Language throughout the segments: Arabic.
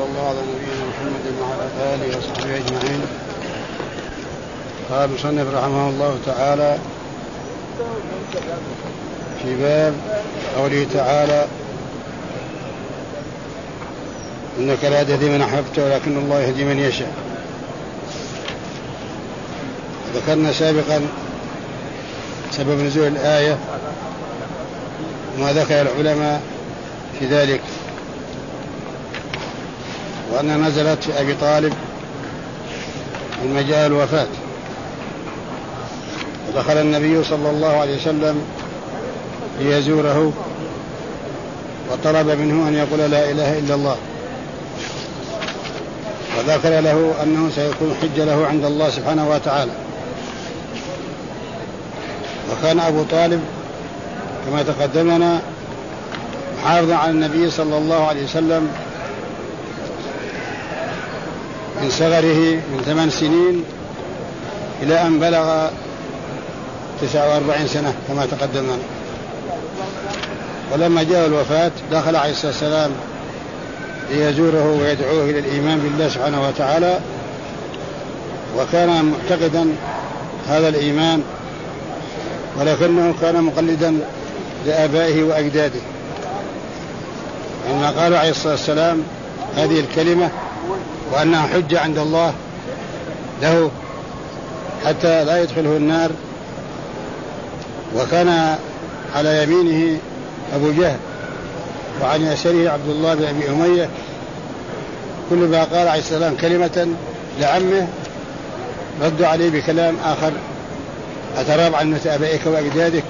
وصلى الله على نبينا محمد وعلى آله وصحبه أجمعين. قال المصنف رحمه الله تعالى في باب قوله تعالى إنك لا تهدي من أحببت ولكن الله يهدي من يشاء. ذكرنا سابقا سبب نزول الآية وما ذكر العلماء في ذلك، وأنها نزلت في أبي طالب لما جاء الوفاة، ودخل النبي صلى الله عليه وسلم ليزوره وطلب منه أن يقول لا إله إلا الله، وذكر له أنه سيكون حجة له عند الله سبحانه وتعالى. وكان أبو طالب كما تقدم لنا محافظا على النبي صلى الله عليه وسلم من صغره من 8 سنين إلى أن بلغ 49 سنة كما تقدم لنا. ولما جاء الوفاة دخل عليه الصلاة والسلام ليزوره ويدعوه إلى الإيمان بالله سبحانه وتعالى، وكان معتقدا هذا الإيمان، ولكنه كان مقلدا لآبائه وأجداده، عندما قالوا عليه الصلاة والسلام هذه الكلمة وأنها حجة عند الله له حتى لا يدخله النار. وكان على يمينه أبو جهل وعن يساره عبد الله بن أبي أمية، كل ما قال عليه السلام كلمة لعمه ردوا عليه بكلام آخر أتراب عن آبائك وأجدادك،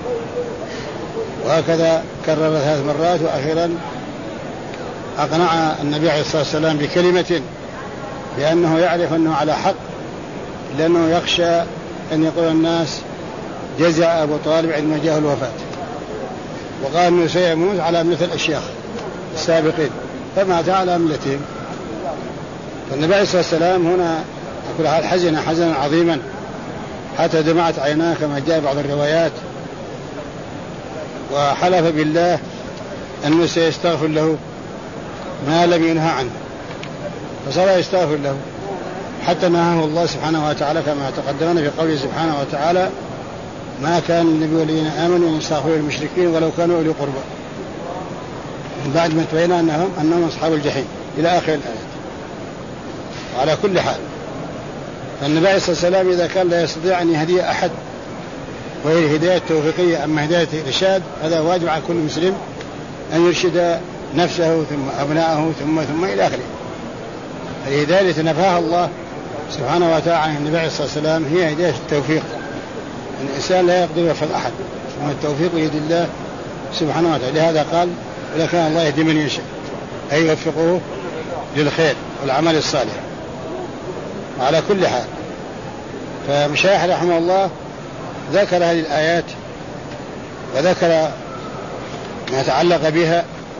وهكذا كرر 3 مرات، وأخيرا أقنع النبي عليه الصلاة والسلام بكلمة لأنه يعرف أنه على حق، لأنه يخشى أن يقول الناس جزع أبو طالب عندما جاء الوفاة، وقال أنه سيموت على مثل الأشياخ السابقين فمات على ملتهم. فالنبي عليه الصلاة والسلام هنا يقول حزنا عظيما حتى دمعت عيناه كما جاء بعض الروايات، وحلف بالله أنه سيستغفر له ما لم ينهى عنه، فصار يستغفر له حتى نهاه الله سبحانه وتعالى كما تقدمنا في قوله سبحانه وتعالى ما كان النبي والذين آمنوا أن يستغفروا للمشركين ولو كانوا أولي قربى من بعد ما تبين أنهم أصحاب الجحيم إلى آخر الآيات. وعلى كل حال فالنبي عليه الصلاة والسلام إذا كان لا يستطيع أن يهدي أحد وهي الهداية التوفيقية أما هداية الإرشاد، هذا واجب على كل مسلم أن يرشد نفسه ثم أبناءه ثم إلى آخره. الهداية التي نفاها الله سبحانه وتعالى عن النبي عليه الصلاة والسلام هي هداية التوفيق، أن الإنسان لا يقدر يفعل أحد، ثم التوفيق بيد الله سبحانه وتعالى. لهذا قال ولكن الله يهدي من يشاء، أي يوفقه للخير والعمل الصالح. وعلى كل حال فمشايخ رحمه الله ذكر هذه الآيات وذكر ما يتعلق بها،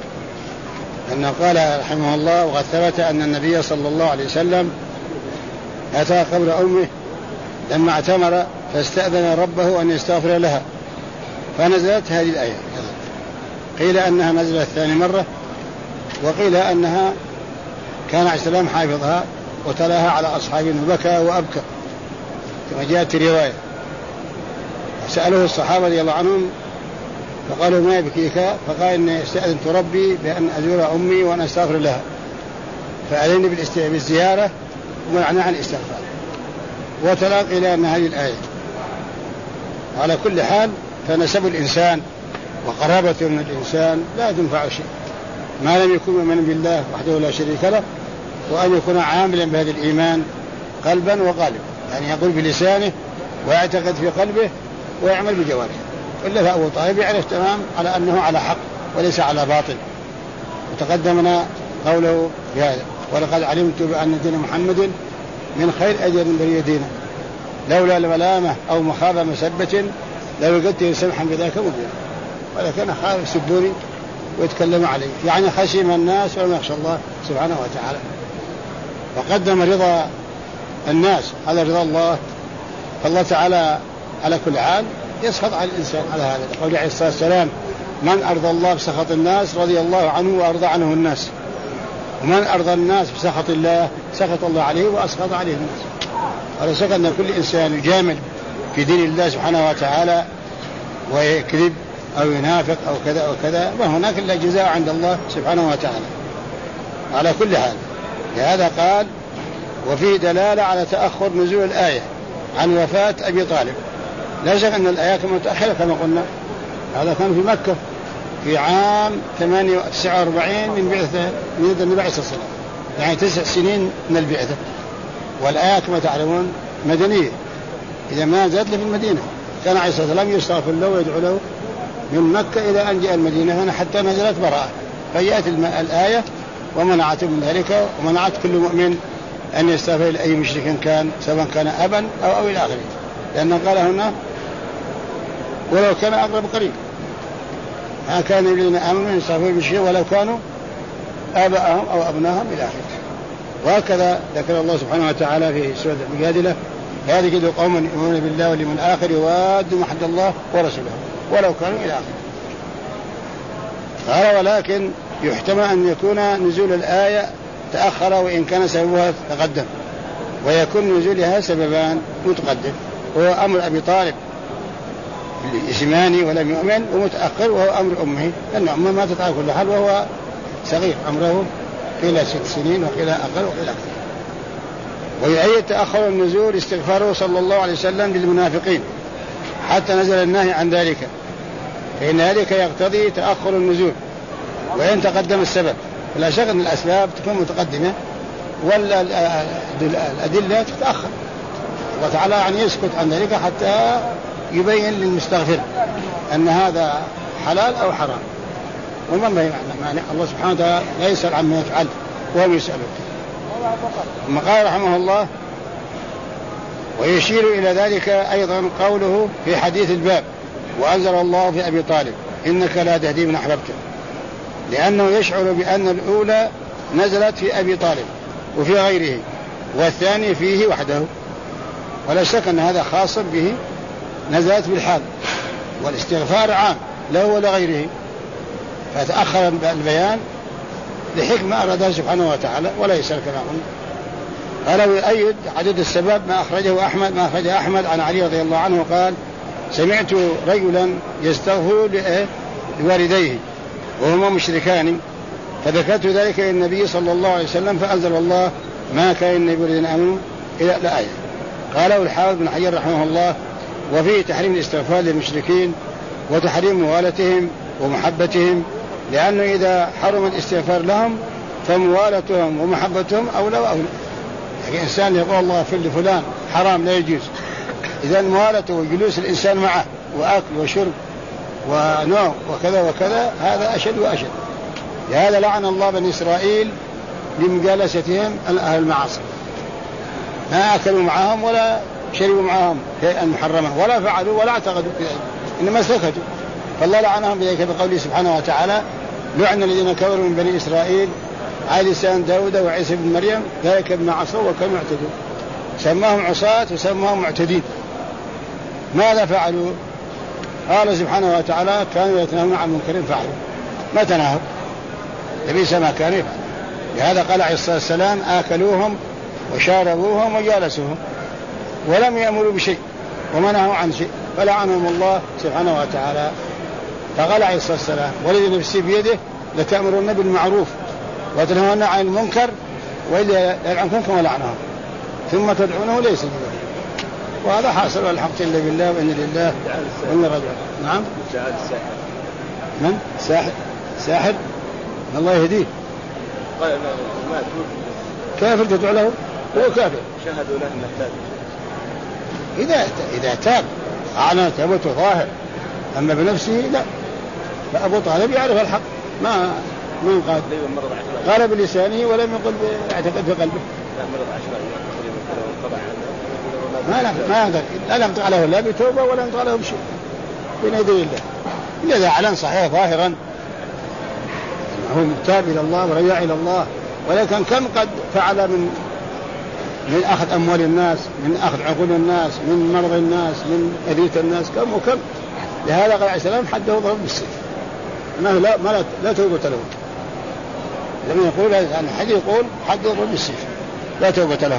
أنه قال رحمه الله وقد ثبت أن النبي صلى الله عليه وسلم أتى قبر أمه لما اعتمر فاستأذن ربه أن يستغفر لها فنزلت هذه الآية. قيل أنها نزلت 2 مرة، وقيل أنها كان عليه السلام حافظها وتلاها على أصحابه وبكى وأبكى كما جاءت رواية. سأله الصحابة رضي الله عنهم فقالوا ما يبكيك؟ فقال إني استأذنت ربي بأن أزور أمي وأن أستغفر لها فأذن بالزيارة ومعنى عن الاستغفار، وتلا إلى أن هذه الآية. على كل حال فنسب الإنسان وقرابته من الإنسان لا تنفع شيء ما لم يكن مؤمنا بالله وحده لا شريك له، وأن يكون عاملا بهذا الإيمان قلبا وقالبا، يعني يقول بلسانه ويعتقد في قلبه ويعمل بجوارحه. إلا فأبو طالب يعرف تمام على أنه على حق وليس على باطل. وتقدمنا قوله بهذا ولقد علمت بأن دين محمد من خير أجر بري دينا لولا الملامة أو مخافة مسبة لوجدته سمحا بذاك مبينا، ولكن خاف يسبوني ويتكلم عليه، يعني خشم الناس ولم يخشى الله سبحانه وتعالى. وقدم رضا الناس على رضا الله، فالله تعالى على كل حال يسخط على الإنسان على هذا. قول عليه الصلاة والسلام من أرضى الله بسخط الناس رضي الله عنه وأرضى عنه الناس. ومن أرضى الناس بسخط الله سخط الله عليه وأسخط عليه الناس. ولا شك أن كل إنسان يجامل في دين الله سبحانه وتعالى ويكذب أو ينافق أو كذا أو كذا، وهناك إلا جزاء عند الله سبحانه وتعالى على كل حال. لهذا قال: وفيه دلالة على تأخر نزول الآية عن وفاة أبي طالب. لا شك أن الآيات متأخرة كما قلنا. هذا كان في مكة في عام 49 من بعثة من النبي عليه الصلاة والسلام، يعني 9 سنين من البعثة. والآيات كما تعلمون مدنية، إذا ما نزلت في المدينة كان عليه الصلاة والسلام يستغفر له ويدعو له من مكة إلى أن جاء المدينة هنا حتى نزلت براءة، فجاءت الآية ومنعت من ذلك، ومنعت كل مؤمن أن يستغفر لأي مشرك كان، سواء كان أبا أو إلى آخره، لأن قال هنا: ولو كان أقرب قريب. ما كان الذين آمنوا يستغفروا للمشركين ولو كانوا آباءهم أو أبناءهم إلى آخره. وهكذا ذكر الله سبحانه وتعالى في سورة المجادلة: لا تجد قوما يؤمنون بالله واليوم الآخر يوادون ما حد الله ورسوله ولو كانوا إلى آخره. قال: ولكن يحتمل أن يكون نزول الآية تأخر وإن كان سببها تقدم، ويكون نزولها سببان متقدم، وهو أمر أبي طالب الإيماني ولم يؤمن، ومتأخر وهو أمر أمه، لأن أمه ماتت على كل حال وهو صغير، أمره قيل 6 سنين وقيل أقل وقيل أكثر. ويؤيد تأخر النزول استغفاره صلى الله عليه وسلم للمنافقين حتى نزل النهي عن ذلك، فإن ذلك يقتضي تأخر النزول وإن تقدم السبب. فلا شك أن الأسباب تكون متقدمة والأدلة تتأخر. الله تعالى يعني يسكت عن ذلك حتى يبين للمستغفر أن هذا حلال أو حرام، ومن معنى الله سبحانه وتعالى لا يسأل عما يفعل وهم يسألون. ثم قال رحمه الله: ويشير إلى ذلك أيضا قوله في حديث الباب: وأنزل الله في أبي طالب إنك لا تهدي من أحببت، لأنه يشعر بأن الأولى نزلت في أبي طالب وفي غيره، والثاني فيه وحده. ولا شك أن هذا خاص به، نزلت بالحال، والاستغفار عام له ولغيره، فتأخر البيان لحكمة أرادها سبحانه وتعالى ولا يسأل كما قلنا. قال: ويؤيد عدد السبب ما أخرجه أحمد عن علي رضي الله عنه قال: سمعت رجلا يستغفر لوالديه وهما مشركان، فذكرت ذلك للنبي صلى الله عليه وسلم فأنزل الله: ما كان النبي الذين آمنوا إلى الآية. قاله الحافظ بن حجر رحمه الله: وفيه تحريم الاستغفار للمشركين وتحريم موالتهم ومحبتهم، لأنه إذا حرم الاستغفار لهم فموالتهم ومحبتهم أولى وأولى. يعني إنسان يقول الله اغفر لفلان حرام لا يجوز، إذا موالته وجلوس الإنسان معه وأكل وشرب ونوم وكذا وكذا هذا أشد وأشد. لهذا لعن الله بني إسرائيل لمجالستهم أهل المعاصي، ما أكلوا معهم ولا شربوا معهم شيئا محرما ولا فعلوا ولا اعتقدوا في ذلك، إنما سكتوا. فالله لعنهم بذلك بقوله سبحانه وتعالى: لعن الذين كفروا من بني إسرائيل على لسان داود وعيسى بن مريم ذلك بما عصوا وكانوا يعتدون. سماهم عصاة وسماهم معتدين. ماذا فعلوا؟ قال سبحانه وتعالى: كانوا يتناهون عن منكر فعلوا. ما تناهوا، لبئس ما كانوا يفعلون. لهذا قال عليه الصلاة والسلام: آكلوهم وشاربوهم وجالسوهم ولم يأمروا بشيء ومنعوا عن شيء فلعنهم الله سبحانه وتعالى. فقال عليه الصلاة والسلام: والذي نفسي بيده لتأمرون بالمعروف وتنهون عن المنكر وإلا يلعنكم كما لعنهم ثم تدعونه ليس بذلك. وهذا حاصل والحق إلا بالله وإن لله وإن رجع. نعم. من؟ ساحر الله يهديه. كافر تدعو له هو كافر. شهدوا له أنه تاب. إذا تاب أعلن توبته ظاهر، أما بنفسه لا. فأبو طالب يعرف الحق ما قال بلسانه ولم يقل يعتقد في قلبه. ما يقدر لا ينطق له لا بتوبة ولا ينطق له بشيء بين يدي الله إلا إذا أعلن صحيح ظاهرا هو متاب إلى الله ورجع إلى الله. ولكن كم قد فعل من أخذ أموال الناس، من أخذ عقول الناس، من مرض الناس، من أذية الناس، كم وكم. لهذا قال عليه السلام: حده ضرب بالسيف، أنه لا توبة له. لما يقول أن حد يقول حد يضرب بالسيف لا توبة له.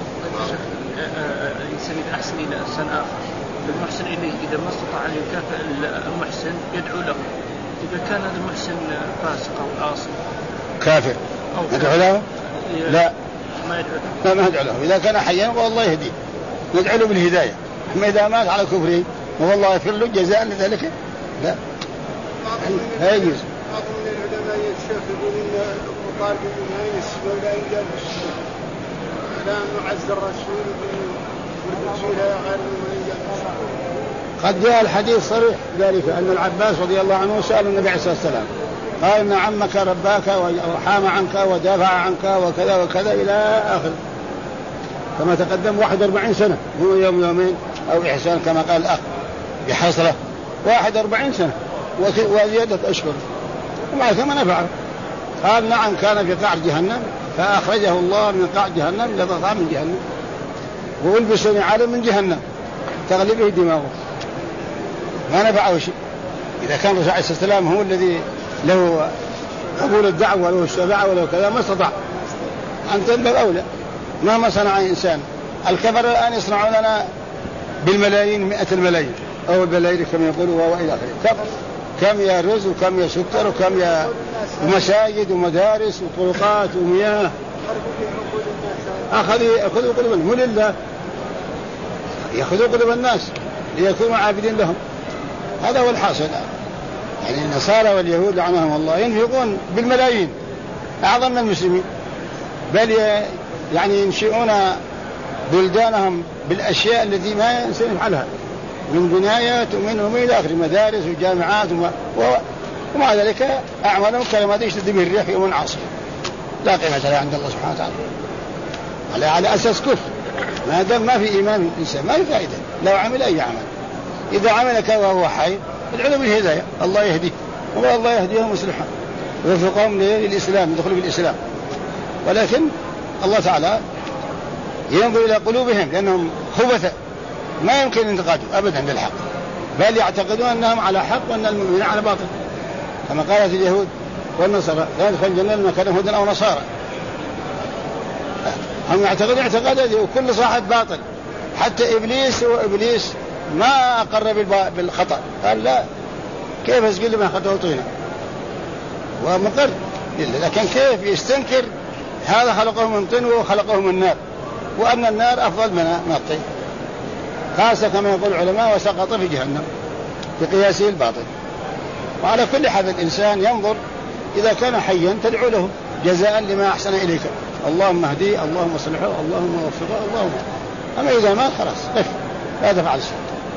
الإنسان إذا أحسن إلى إنسان آخر المحسن إليه إذا ما استطاع أن يكافئ المحسن يدعو له. إذا كان هذا المحسن فاسق أو عاصي كافر ندعو له؟ لا ما يدعو له. ما ندعو له. إذا كان حيا والله يهديه ندعو له بالهداية. أما إذا مات على كفره والله يغفر له جزاء لذلك لا يجوز. بعض من العلماء يقول إن المطالب ما ينسب ولا ينجاب على أن نعز الرسول والرسول غير ما ينجاب. قد جاء الحديث صريح ذلك أن العباس رضي الله عنه سأل النبي عليه الصلاة والسلام قال إن عمك رباك وحام عنك ودافع عنك وكذا وكذا إلى آخر كما تقدم 41 سنة هو يوم يومين أو إحسان كما قال الأخ بحصرة 41 سنة وزيادة أشهر ومع ثم نفعه. قال نعم كان في قعر جهنم فأخرجه الله من قعر جهنم لضغط من جهنم وألبس نعالا من جهنم تغلبه دماغه ما نفعه شيء. إذا كان الرسول عليه الصلاة والسلام هو الذي له قبول الدعوة وله الشفاعة وله كذا ما استطاع أن تنبغ أولى مهما صنع إنسان. الكفر الآن يصنعون لنا بالملايين 100 الملايين أو البلايين كما يقولوا وإلى آخره. كم يا رز وكم يا سكر وكم يا مساجد ومدارس وطرقات ومياه أخذوا قلوب الناس لله يأخذوا قلوب الناس ليكونوا عابدين لهم. هذا هو الحاصل. يعني النصارى واليهود لعنهم الله ينفقون بالملايين أعظم من المسلمين بل يعني ينشئون بلدانهم بالأشياء التي ما ينسون يفعلها من بنايات ومنهم إلى آخر مدارس وجامعات ومع ذلك أعمالهم كلمات يشتد به الريح في يوم عاصف لا قيمة لها عند الله سبحانه وتعالى على أساس كفر. ما دام ما في إيمان الإنسان ما في فائدة لو عمل أي عمل. إذا عمل كذا وهو حي العلم بالهداية الله يهديه والله يهديهم مصلحا ويوفقهم للإسلام يدخلوا بالإسلام. ولكن الله تعالى ينظر إلى قلوبهم لأنهم خبث ما يمكن انتقادهم أبدا بالحق بل يعتقدون أنهم على حق وأن المؤمنين على باطل كما قالت اليهود والنصارى لا يدخل الجنة لما كان هودا أو نصارى. هم يعتقدون اعتقاد وكل صاحب باطل حتى إبليس ما أقر بالخطأ قال لا كيف أسجل ما خطأه طينا ومقر لكن كيف يستنكر هذا خلقه من طين وخلقه من نار وأن النار أفضل من الطين خاصة كما يقول العلماء وسقط في جهنم في قياسه الباطل. وعلى كل حال الإنسان ينظر إذا كان حيا تدعو له جزاء لما أحسن إليك اللهم اهديه اللهم صلحه اللهم وفقه اللهم. أما إذا ما خلاص لا تفعل شيء.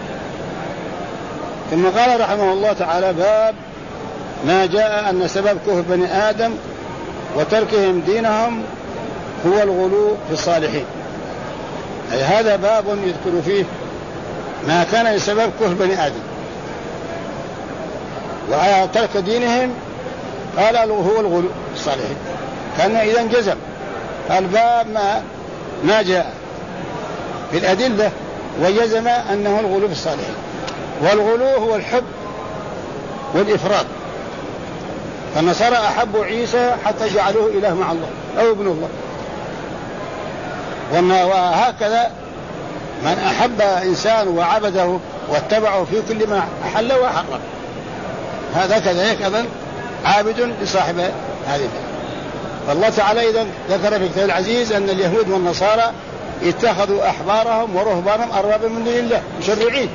ثم قال رحمه الله تعالى باب ما جاء أن سبب كفر بني آدم وتركهم دينهم هو الغلو في الصالحين. أي هذا باب يذكر فيه ما كان لسبب كفر بني آدم وترك دينهم قال هو الغلو في الصالحين كان إذا جزم. الباب ما جاء في الأدلة وجزم أنه الغلو في الصالحين. والغلو هو الحب والإفراط. فالنصارى أحبوا عيسى حتى جعلوه إله مع الله أو ابن الله. وهكذا من أحب إنسان وعبده واتبعه في كل ما أحل وحرم هذا كذلك أيضا عابد لصاحب هذه. فالله تعالى إذا ذكر في كتاب العزيز أن اليهود والنصارى اتخذوا أحبارهم ورهبانهم أربابا من دون الله مشرعين.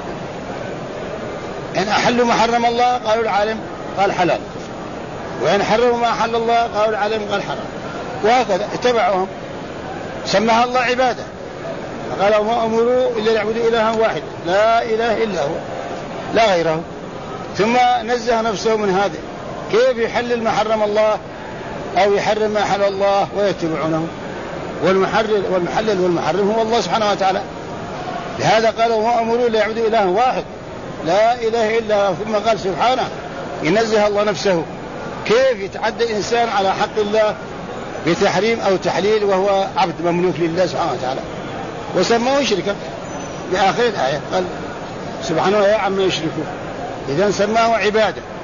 إن أحلوا ما حرم الله قالوا العالم قال حلال وإن حرموا ما أحل الله قالوا العالم قال حرام وهكذا اتبعوهم سماها الله عبادة. فقال وما أمروا إلا يعبدوا إلها واحد لا إله إلا هو لا غيره. ثم نزه نفسه من هذا كيف يحلل ما حرم الله أو يحرم ما حل الله ويتبعونه. والمحلل والمحرم هو الله سبحانه وتعالى. لهذا قال وما أمروا إلا يعبدوا إلها واحد لا إله إلا هو. ثم قال سبحانه ينزه الله نفسه كيف يتعدى إنسان على حق الله بتحريم أو تحليل وهو عبد مملوك لله سبحانه وتعالى وسموه شركا بآخر الآية قال سبحانه يا عما يشركون. إذن سماه عبادة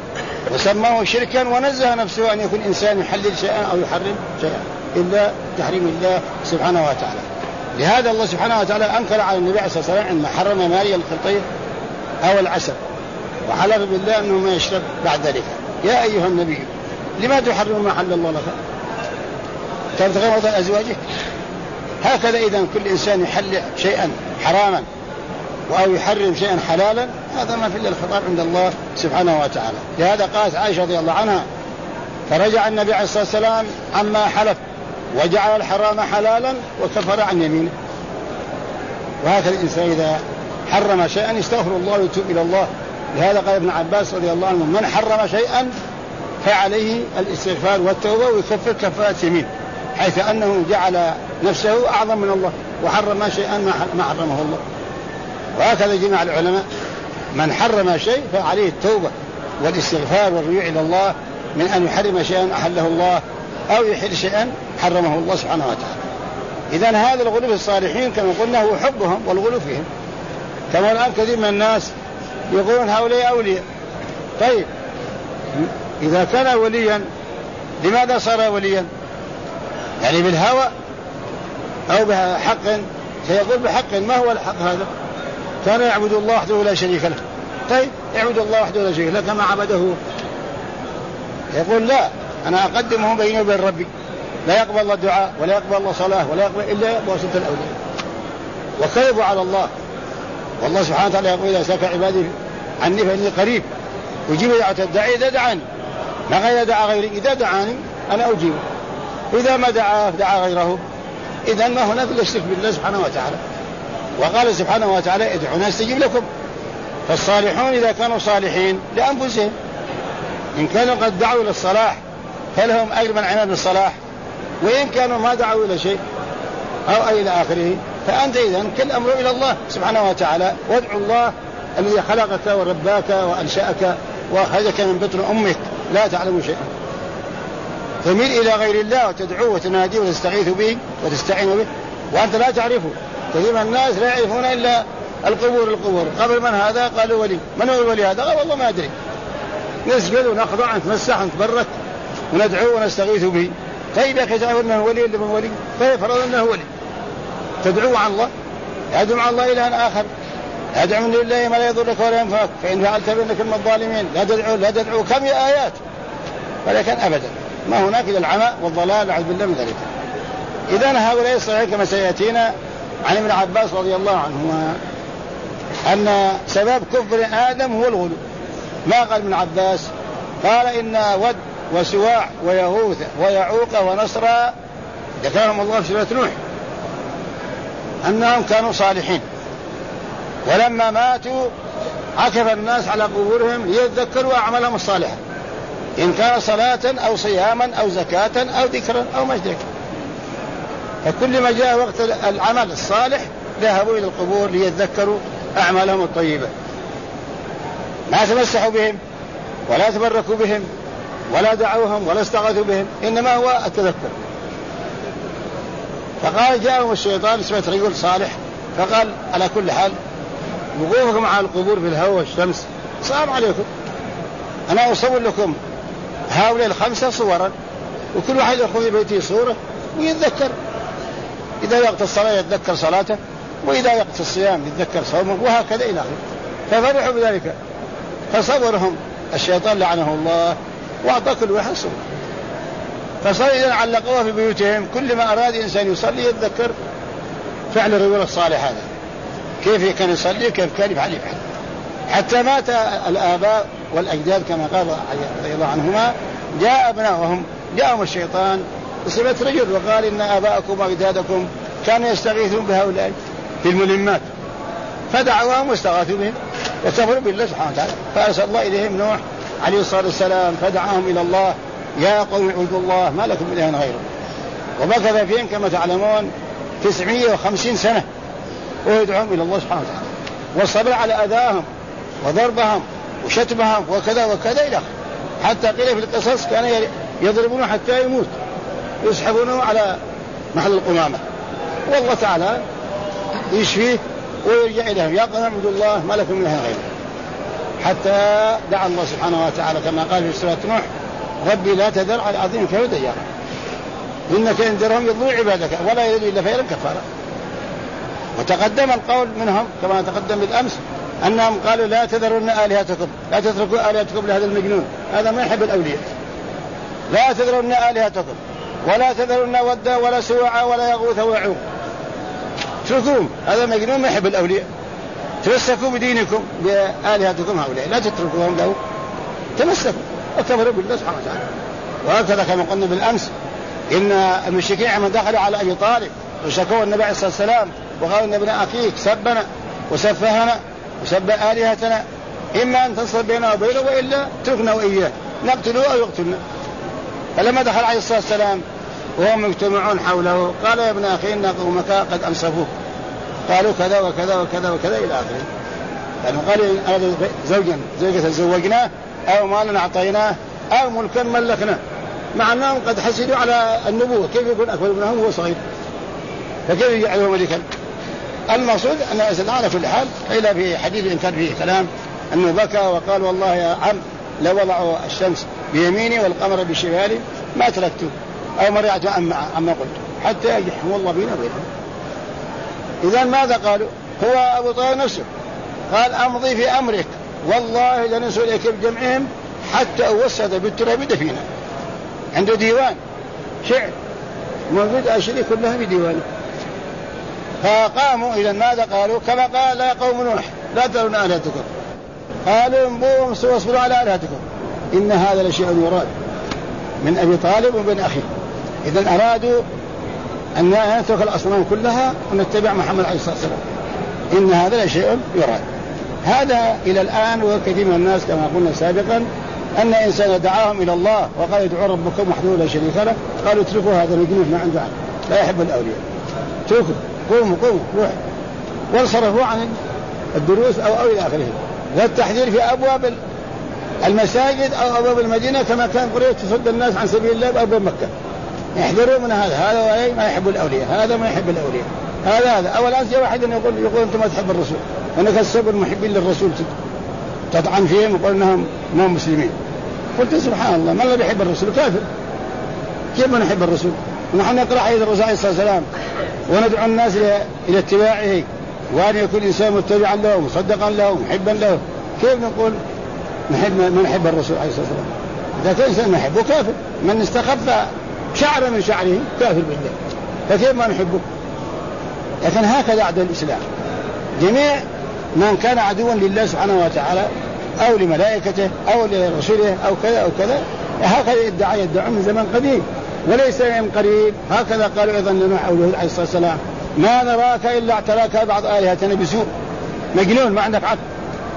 وسماه شركا ونزه نفسه أن يكون إنسان يحلل شيئا أو يحرم شيئا إلا تحريم الله سبحانه وتعالى. لهذا الله سبحانه وتعالى أنكر على النبي عليه الصلاة والسلام عندما حرم ماري الخلطية أو العسل، وحلف بالله أنه ما يشرب بعد ذلك. يا أيها النبي لما تحرم ما حل الله لك تبتغي مرضات أزواجك؟ هكذا إذن كل إنسان يحل شيئا حراما أو يحرم شيئا حلالا هذا ما في إلا الخطاب عند الله سبحانه وتعالى. لهذا قالت عائشة رضي الله عنها فرجع النبي عليه الصلاة والسلام عما حلف وجعل الحرام حلالا وكفر عن يمينه. وهكذا الإنسان إذا حرم شيئا يستغفر الله ويتوب إلى الله. لهذا قال ابن عباس رضي الله عنه من حرم شيئا فعليه الاستغفار والتوبة ويكفر كفارة يمين، حيث أنه جعل نفسه أعظم من الله وحرم شيئا ما حرمه الله. وهكذا جمع العلماء من حرم شيء فعليه التوبة والاستغفار والرجوع إلى الله من أن يحرم شيئا أحله الله أو يحل شيئا حرمه الله سبحانه وتعالى. إذن هذا الغلو في الصالحين كما قلنا هو حبهم والغلو فيهم. كما الآن كثير من الناس يقولون هؤلاء أولياء. طيب إذا كان وليا لماذا صار وليا؟ يعني بالهوى أو بحق؟ سيقول بحق. ما هو الحق هذا؟ كان يعبد الله وحده لا شريك له. طيب يعبد الله وحده لا شريك له كما عبده. يقول لا أنا أقدمه بيني وبين ربي، لا يقبل الله دعاء ولا يقبل الله صلاة ولا يقبل إلا بواسطة الأولياء. وكذبوا على الله. والله سبحانه وتعالى يقول إذا سألك عبادي عني فإني قريب أجيب دعوة الداعي إذا دعاني، ما غير دعا غيري إذا دعاني أنا أجيبه، إذا ما دعا غيره إذن ما هناك إلا الشرك بالله سبحانه وتعالى. وقال سبحانه وتعالى ادعونا نستجيب لكم. فالصالحون إذا كانوا صالحين لأنفسهم، إن كانوا قد دعوا إلى الصلاح فلهم أجر من عمل بالصلاح، وإن كانوا ما دعوا إلى شيء أو إلى آخره فأنت إذن كل أمر إلى الله سبحانه وتعالى. وادعو الله الذي خلقك ورباك وأنشأك وأخرجك من بطن أمك لا تعلم شيئا. تميل إلى غير الله وتدعوه وتناديه وتستغيث به وتستعين به وأنت لا تعرفه. كثير من الناس لا يعرفون إلا القبور. قبل من هذا قالوا ولي. من هو الولي هذا؟ قال والله ما أدري. نسجد ونخضع نتمسح ونتبرك وندعوه ونستغيث به. طيب يا أخي تعرف أنه ولي ولا من ولي؟ طيب فرض أنه ولي تدعوه عن الله، يدعو مع الله إلها آخر، يدعو من الله ما لا يضرك ولا ينفعك فإن فعلت فإنك من الظالمين. لا تدعو كم آيات، ولكن أبدا ما هناك إلا العمى والضلال أعوذ بالله من ذلك. إذن هؤلاء الصحيح كما سيأتينا عن ابن عباس رضي الله عنهما أن سبب كفر آدم هو الغلو. ما قال ابن عباس؟ قال إن ود وسواع ويغوث ويعوق ونصرا ذكرهم الله في سورة نوح أنهم كانوا صالحين، ولما ماتوا عكف الناس على قبورهم ليتذكروا أعمالهم الصالحة إن كان صلاة أو صياما أو زكاة أو ذكرا أو مجدك. فكل ما جاء وقت العمل الصالح ذهبوا إلى القبور ليتذكروا أعمالهم الطيبة. ما تمسحوا بهم ولا تبركوا بهم ولا دعوهم ولا استغاثوا بهم، إنما هو التذكر. فقال جاءهم الشيطان اسمه رجل صالح فقال على كل حال وقوفكم على القبور في الهواء والشمس صعب عليكم، أنا أصور لكم هؤلاء الخمسة صورا وكل واحد يأخذ في بيته صورة ويتذكر. إذا وقت الصلاة يتذكر صلاته، وإذا وقت الصيام يتذكر صومه، وهكذا إلى آخره. ففرحوا بذلك فصورهم الشيطان لعنه الله وأعطى كل واحد صورة. فصار إذا علقوها في بيوتهم، كل ما أراد إنسان يصلي يتذكر فعل الرجل الصالح هذا كيف كان يصلي كيف كان يفعل. حتى مات الآباء والأجداد كما قال رضي الله عنهما جاء أبناؤهم جاءهم الشيطان بصفة رجل وقال إن آباءكم وأجدادكم كانوا يستغيثون بهؤلاء في الملمات فدعوهم واستغاثوا بهم وكفروا بالله سبحانه وتعالى. فأرسل الله إليهم نوح عليه الصلاة والسلام فدعاهم إلى الله يا قوم اعبدوا الله ما لكم من إله غيره. ومكث فيهم كما تعلمون 950 سنة ويدعوهم إلى الله سبحانه وتعالى، والصبر على أذاهم وضربهم وشتمهم وكذا وكذا إلى حتى قيل في القصص كان يضربونه حتى يموت يسحبونه على محل القمامة، والله تعالى يشفيه ويرجع إليهم يا قوم اعبدوا الله ما لكم من إله غيره. حتى دعا الله سبحانه وتعالى كما قال في سورة نوح ربي لا تذر على الأرض كفر ديارا إنك إن تذرهم يضلوا عبادك ولا يلدوا إلا فيلا كفارا. وتقدم القول منهم كما تقدم بالأمس أنهم قالوا لا تذرون آلهتكم، لا تتركوا آلهتكم لهذا المجنون، هذا ما يحب الأولياء. لا تذرون آلهتكم ولا تذرون ودا ولا سواعا ولا يغوث ويعوق، اتركوهم، هذا مجنون ما يحب الأولياء. تمسكوا بدينكم بآلهتكم هؤلاء، لا تتركوهم له، تمسكوا وكفروا بالله سبحانه وتعالى. وهكذا كما قلنا بالأمس إن المشركين عندما دخلوا على أبي طالب وشكوا النبي عليه الصلاة والسلام وقالوا إن ابن أخيك سبنا وسفهنا وسب آلهتنا، إما أن تصل بيننا وبينه وإلا تركنا وإياه نقتله أو يقتلنا. فلما دخل عليه الصلاة والسلام وهم مجتمعون حوله قال يا ابن أخي إن قومك قد أنصفوك، قالوا كذا وكذا وكذا وكذا إلى آخره. يعني قال هذا زوجة زوجناه أو مالا أعطيناه أو ملكا ملكناه، مع أنهم قد حسدوا على النبوة، كيف يكون أكبر منهم وهو صغير، فكيف يجعله ملكا؟ المقصود أن الإنسان على كل حال إلا في حديث إن كان فيه كلام أنه بكى وقال والله يا عم لو وضعوا الشمس بيميني والقمر بشمالي ما تركته أو مرعت عما قلت حتى يجحم الله بينا وبينهم. إذن ماذا قالوا؟ هو أبو طالب نفسه قال أمضي في أمرك والله لننسوا إليك بجمعهم حتى أوسد بالتراب دفينا. عنده ديوان شعر موجود أشري كلها بديوانه. فقاموا إذن ماذا قالوا؟ كما قال لا قوم نوح لا تذرون آلهتكم، قالوا انبوهم واصبروا على آلهتكم إن هذا لشيء يراد من أبي طالب وبن أخيه. إذن أرادوا أن نترك الأصنام كلها ونتبع محمد عليه الصلاة والسلام، إن هذا لشيء يراد. هذا إلى الآن وكثير من الناس كما قلنا سابقا أن إنسان دعاهم إلى الله وقال ادعوا ربكم وحده لا شريك له، قالوا اتركوا هذا المجنون ما عنده عقل لا يحب الأولياء، اتركوا قوموا روح، وانصرفوا عن الدروس أو إلى آخره. والتحذير في أبواب المساجد أو أبواب المدينة كما كان قريش تصد الناس عن سبيل الله بأبواب مكة، يحذروا من هذا ما يحب الأولياء، هذا ما يحب الأولياء، هذا أولا أنت واحد يقول أنت ما تحب الرسول، أنك السبب المحبين للرسول تطعن فيهم وقال إنهم ما مسلمين. قلت سبحان الله، من الذي يحب الرسول كافر، كيف ما نحب الرسول؟ ونحن نقرأ حديث الرسول عليه الصلاة والسلام وندعو الناس إلى اتباعه وأن يكون الإنسان متبعا له مصدقا له محبا له، كيف نقول ما نحب الرسول عليه الصلاة والسلام؟ إذا كان إنسان ما يحبه كافر، من استخف شعر من شعره كافر بالله، فكيف ما نحبه؟ لكن هكذا أعداء الإسلام، جميع من كان عدوا لله سبحانه وتعالى أو لملائكته أو لرسوله أو كذا أو كذا، هكذا يدعون من زمان قديم وليس من قريب. هكذا قالوا أيضا لنوح عليه الصلاة والسلام ما نراك إلا اعتراك بعض آلهتنا بسوء، مجنون ما عندك عقل،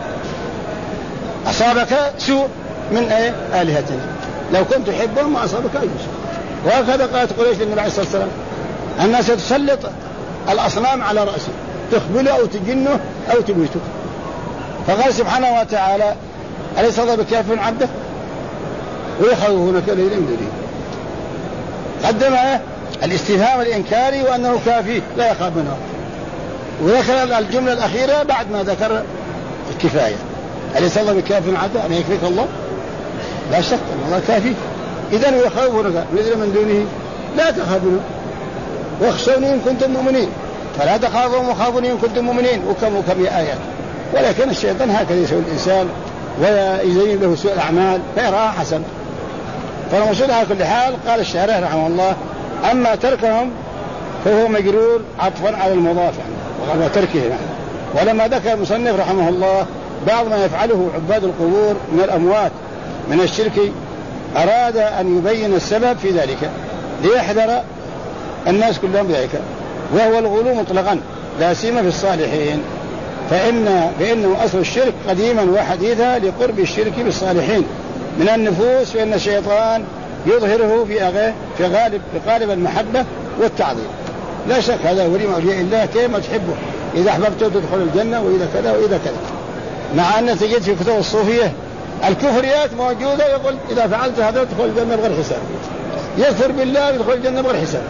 أصابك سوء من آلهتنا، لو كنت تحبهم ما أصابك أي سوء. وهكذا قالت قريش للنبي عليه الصلاة والسلام أنها ستسلط الأصنام على رأسه تخبله أو تجنه أو تميته. فقال سبحانه وتعالى أليس الله بكاف عبده ويخوفونك ليلا ليلا. قدم الاستفهام الإنكاري وأنه كافي لا يخاف منه، وذكر الجملة الأخيرة بعد ما ذكر الكفاية أليس الله بكاف عبده أن يكفيك الله، لا شك أن الله كافي. إذن يخوفونك من دونه لا تخافوا واخشوني إن كنتم مؤمنين فلا تخافوا وخافوني إن كنتم مؤمنين، وكم آيات. ولكن الشيطان هكذا يسوي الإنسان ويزين له سوء الأعمال فيراها حسن. فالمقصود على كل حال قال الشارح رحمه الله أما تركهم فهو مجرور عطفا على المضاف يعني وتركه يعني. ولما ذكر المصنف رحمه الله بعض ما يفعله عباد القبور من الأموات من الشرك أراد أن يبين السبب في ذلك ليحذر الناس كلهم بذلك، وهو الغلو مطلقا لا سيما في الصالحين، فإنه أصل الشرك قديما وحديثا لقرب الشرك بالصالحين من النفوس، فإن الشيطان يظهره في غالب المحبة والتعظيم. لا شك هذا ولي أولياء الله كيف ما تحبه، إذا أحببته تدخل الجنة وإذا كذا وإذا كذا، مع أن تجد في كتب الصوفية الكفريات موجودة يقول إذا فعلت هذا تدخل الجنة بغير حساب، يكفر بالله يدخل الجنة بغير حساب،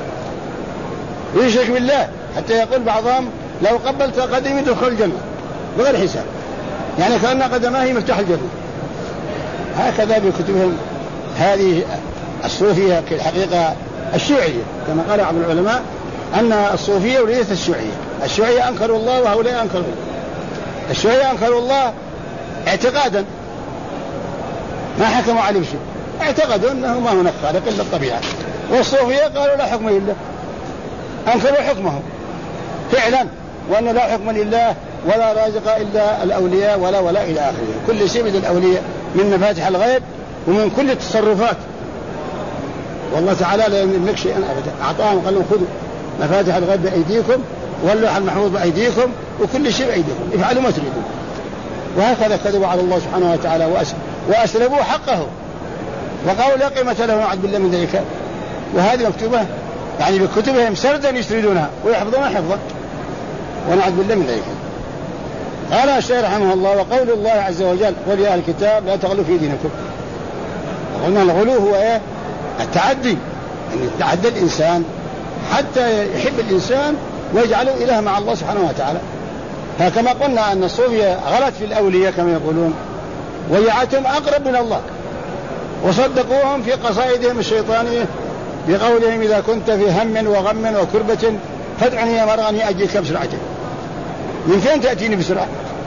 ويشرك بالله حتى يقول بعضهم لو قبلت قدمي تدخل الجنة بغير حساب. يعني كأن قدماه مفتاح الجنة. هكذا بكتبهم هذه الصوفية في الحقيقة الشيوعية، كما قال بعض العلماء أن الصوفية وليست الشيوعية. الشيوعية أنكروا الله وهؤلاء أنكروا الله. الشيوعية أنكروا الله اعتقادا، ما حكموا عليه بشيء، اعتقدوا أنه ما هناك خالق إلا الطبيعة. والصوفية قالوا لا حكم لله، أنكروا حكمه فعلا، وأن لا حكم لله ولا رازق إلا الأولياء ولا إلى آخره. كل شيء من الأولياء من مفاتح الغيب ومن كل التصرفات، والله تعالى لا يملك شيئا أبدا. أعطاهم قال لهم خذوا مفاتح الغيب بأيديكم واللوح المحفوظ بأيديكم وكل شيء بأيديكم، افعلوا ما تريدون. وهكذا كذبوا على الله سبحانه وتعالى وأسلبوا حقه وقالوا لا قيمة له نعوذ بالله من ذلك. وهذه مكتوبة يعني بكتبهم سردا يسردونها ويحفظونها حفظا، ونعوذ بالله من ذلك. قال الشيخ رحمه الله: وقول الله عز وجل: قل يا أهل الكتاب لا تغلوا في دينكم. قلنا الغلو هو ايه؟ التعدي، يعني يتعدى الإنسان حتى يحب الإنسان ويجعله إله مع الله سبحانه وتعالى. فكما قلنا أن الصوفية غلت في الأولياء كما يقولون، وجعلتهم أقرب من الله، وصدقوهم في قصائدهم الشيطانية بقولهم: إذا كنت في هم وغم وكربة فادعني يا مرغني أجيك بسرعة. من فين تأتيني بسرعة؟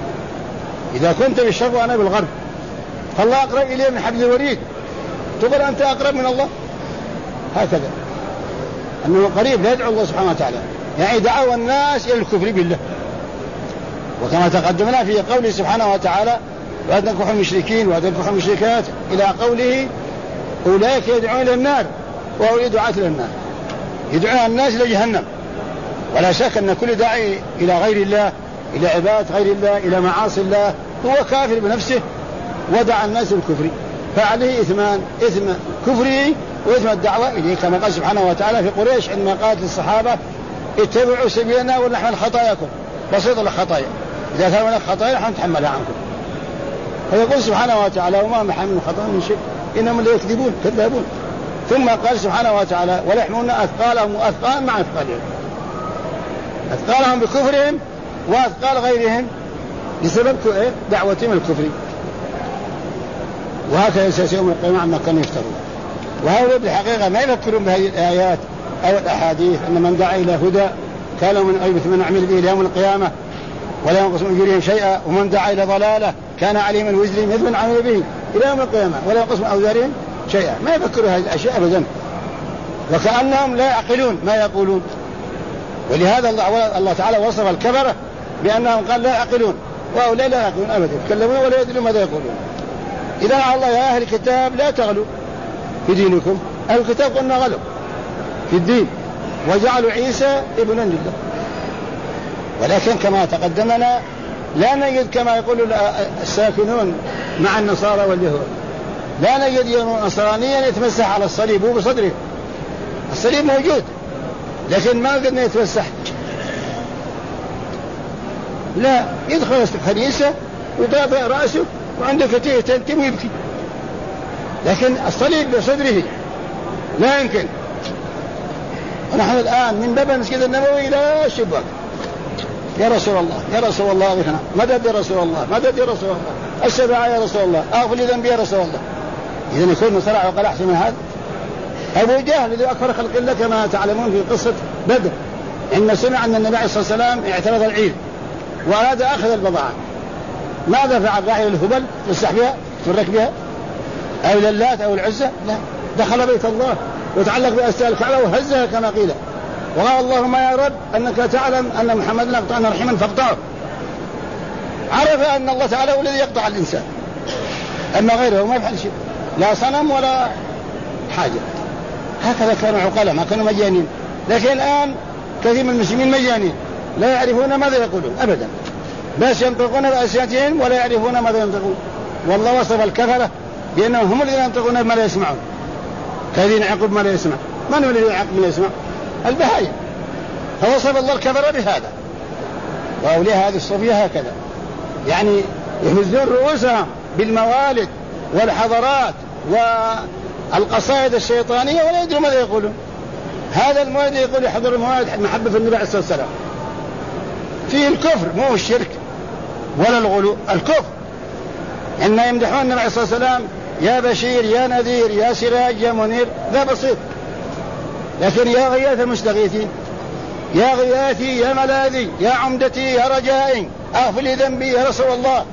إذا كنت بالشرق وأنا بالغرب، فالله أقرب إليه من حبل الوريد، تقول أنت أقرب من الله؟ هكذا أنه قريب لا يدعو الله سبحانه وتعالى، يعني دعوا الناس إلى الكفر بالله. وكما تقدمنا في قوله سبحانه وتعالى: ولا تنكحوا المشركين ولا تنكحوا المشركات، إلى قوله: أولئك يدعون إلى النار وأولئك دعاة إلى النار، يدعون الناس إلى جهنم. ولا شك أن كل داعي إلى غير الله، إلى عبادة غير الله، إلى معاصي الله، هو كافر بنفسه ودعا الناس بالكفر، فعليه إثمان: إثم كفره وإثم الدعوة إليه، كما قال سبحانه وتعالى في قريش عندما قالت للصحابة: اتبعوا سبيلنا ونحمل خطاياكم، بسيط الخطايا، إذا كان هناك خطايا نحن نتحملها عنكم. فيقول سبحانه وتعالى: وما محمل خطايا من شيء إنهم لا يكذبون كذابون. ثم قال سبحانه وتعالى: ولا يحملون أثقالهم وأثقالا مع أثقالهم، أثقالهم بكفرهم وأثقال غيرهم بسبب دعوتهم الكفر. وهكذا يساس يوم القيامة عما كانوا يفترون. وهؤلاء بالحقيقة ما يفكرون بهذه الآيات أو الأحاديث أن من دعا إلى هدى كان من أيبث من عمل به يوم القيامة ولا ينقص من أجورهم شيئا، ومن دعا إلى ضلالة كان عليه من وزرهم مثل من عمل به إلى يوم القيامة ولا ينقص من أوزارهم شيئا. ما يفكروا هذه الأشياء أبدا، وكأنهم لا يعقلون ما يقولون. ولهذا الله تعالى وصف الكفرة بأنهم قال لا يعقلون، وهؤلاء لا يعقلون أبدا، يتكلمون ولا يدرون ماذا يقولون. إذا قال الله: يا أهل الكتاب لا تغلوا في دينكم. أهل الكتاب قلنا غلوا في الدين وجعلوا عيسى ابنا لله. ولكن كما تقدمنا لا نجد كما يقول الساكنون مع النصارى واليهود، لا نجد نصرانيا يتمسح على الصليب هو بصدره، الصليب موجود لكن ما قدنا يتمسح، لا يدخل الكنيسة ويطابع رأسه وعنده فتيه تنتم ويبكي، لكن الصليب بصدره لا يمكن. ونحن الآن من باب المسجد النبوي إلى الشباك: يا رسول الله يا رسول الله أغثنا، مدد يا رسول الله مدد يا رسول الله، الشفاعة يا رسول الله، أغفر لي ذنبي يا رسول الله. إذن يكون صرع وقال أحسن من هذا. أبو جهل الذي أكبر خلق الله كما تعلمون في قصة بدر، إن سمع أن النبي صلى الله عليه وسلم اعترض العيد وأراد أخذ البضاعة، ماذا فعل؟ راح إلى الهبل يمسح بها يتبرك بها، أو إلى اللات أو العزة؟ لا، دخل بيت الله وتعلق بأستار الكعبة وهزها كما قيل، وقال: اللهم يا رب أنك تعلم أن محمدا قطعنا رحما فاقطعه. عرف أن الله تعالى هو الذي يقطع الإنسان، أما غيره ما يفعل شيء، لا صنم ولا حاجة. هكذا كانوا عقلاء، ما كانوا مجانين. لكن الآن كثير من المسلمين مجانين لا يعرفون ماذا يقولون أبدا، بس ينطقون بألسنتهم ولا يعرفون ماذا ينطقون. والله وصف الكفرة بأنهم هم الذين ينطقون ما لا يسمعون، كالذين يعقب ما لا يسمع. من هو الذي يعقب ما لا يسمع؟ البهائم. فوصف الله الكفرة بهذا. وأولياء هذه الصوفية هكذا، يعني يهزون رؤوسهم بالموالد والحضارات والقصائد الشيطانية ولا يدروا ماذا يقولون. هذا الموالد يقول يحضر الموالد محبة في النبي عليه الصلاة والسلام، فيه الكفر مو الشرك، ولا الغلو الكفر. إن يمدحون النبي عليه الصلاة والسلام يا بشير يا نذير يا سراج يا منير، لا بسيط. لكن يا غياث المستغيثين، يا غياثي يا ملاذي يا عمدتي يا رجائي اغفر لي ذنبي يا رسول الله،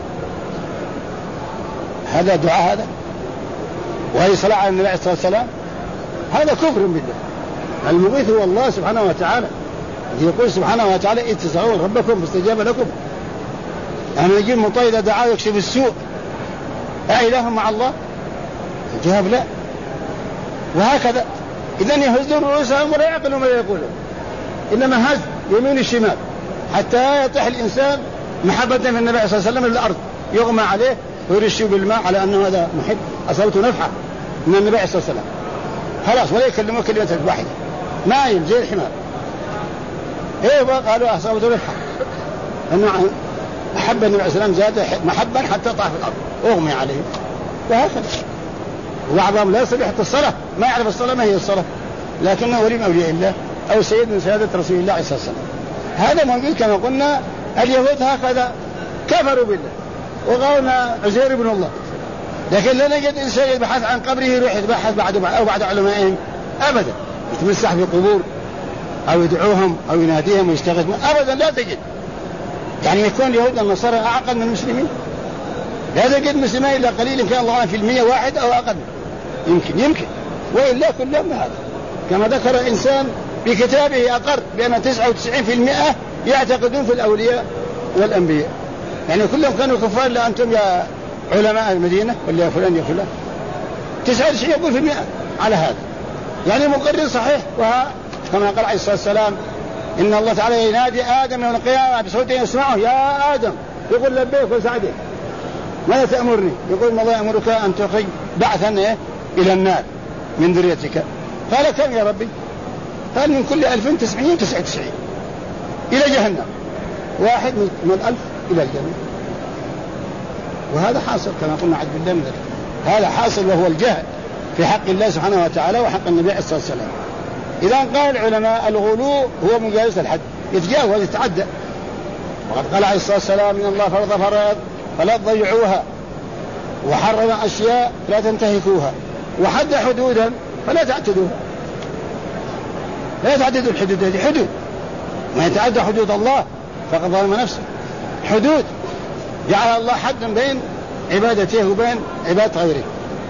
هذا دعاء هذا؟ وهي صلاة على النبي عليه الصلاة والسلام؟ هذا كفر بالله. المغيث هو الله سبحانه وتعالى، يقول سبحانه وتعالى إذ تسألون ربكم فاستجاب لكم. يعني يجي المطيع إذا دعاه يكشف السوء، أإله مع الله؟ الجواب لا. وهكذا إذن يهزون رؤوسهم ولا يعقلون ما يقولون، إنما هز يمين الشمال حتى يطيح الإنسان محبة في النبي صلى الله عليه وسلم للأرض، يغمى عليه ويرشوا بالماء على أنه هذا محب أصابته نفحة من النبي صلى الله عليه وسلم، خلاص ولا يكلمه كلمة واحدة، نايم زي الحمار. إيه قالوا أصابته نفحة، أنه أحب النبي عليه السلام زاد محبا حتى طاح في الأرض أغمي عليه. وهكذا وبعضهم لا يصلح حتى الصلاة، ما يعرف الصلاة ما هي الصلاة، لكنه ولي من أولياء الله أو سيد من سيادة رسول الله عليه الصلاة والسلام. هذا موجود كما قلنا. اليهود هكذا كفروا بالله وقالوا عزير ابن الله، لكن لا نجد إنسان يبحث عن قبره يروح يتبحث أو بعد علمائهم أبدا، يتمسح في قبور أو يدعوهم أو يناديهم ويستغيثهم أبدا، لا تجد. يعني يكون اليهود والنصارى أعقل من المسلمين؟ لا تجد مسلمين إلا قليل، إن كان الله في 100 واحد أو أقل، يمكن وإلا كلهم هذا. كما ذكر إنسان بكتابه أقر بأن 99% يعتقدون في الأولياء والأنبياء، يعني كلهم كانوا كفار إلا أنتم يا علماء المدينة ولا يا فلان يا فلان. 99 يقول في 100 على هذا، يعني مقرر صحيح. وكما قال عليه الصلاة والسلام إن الله تعالى ينادي آدم يوم القيامة بصوت يسمعه يا آدم، يقول لبيك وسعدك، ماذا تأمرني؟ يقول ما الله يأمرك أن تخرج بعثا إلى النار من ذريتك. قال كم يا ربي؟ قال من كل 1999 إلى جهنم، واحد من 1000 إلى الجنة. وهذا حاصل كما قلنا عبد الله من ذلك، هذا حاصل وهو الجهل في حق الله سبحانه وتعالى وحق النبي عليه الصلاة والسلام. إذا قال العلماء الغلو هو مجاوزة الحد، يتجاوز يتعدى. وقد قال عليه الصلاة والسلام إن الله فرض فرائض فلا تضيعوها، وحرم أشياء فلا تنتهكوها، وحد حدودا فلا تعتدوها. لا تعتدوا الحدود، هذه حدود، ما يتعدى حدود الله فقد ظلم نفسه. حدود جعل الله حدا بين عبادته وبين عبادة غيره.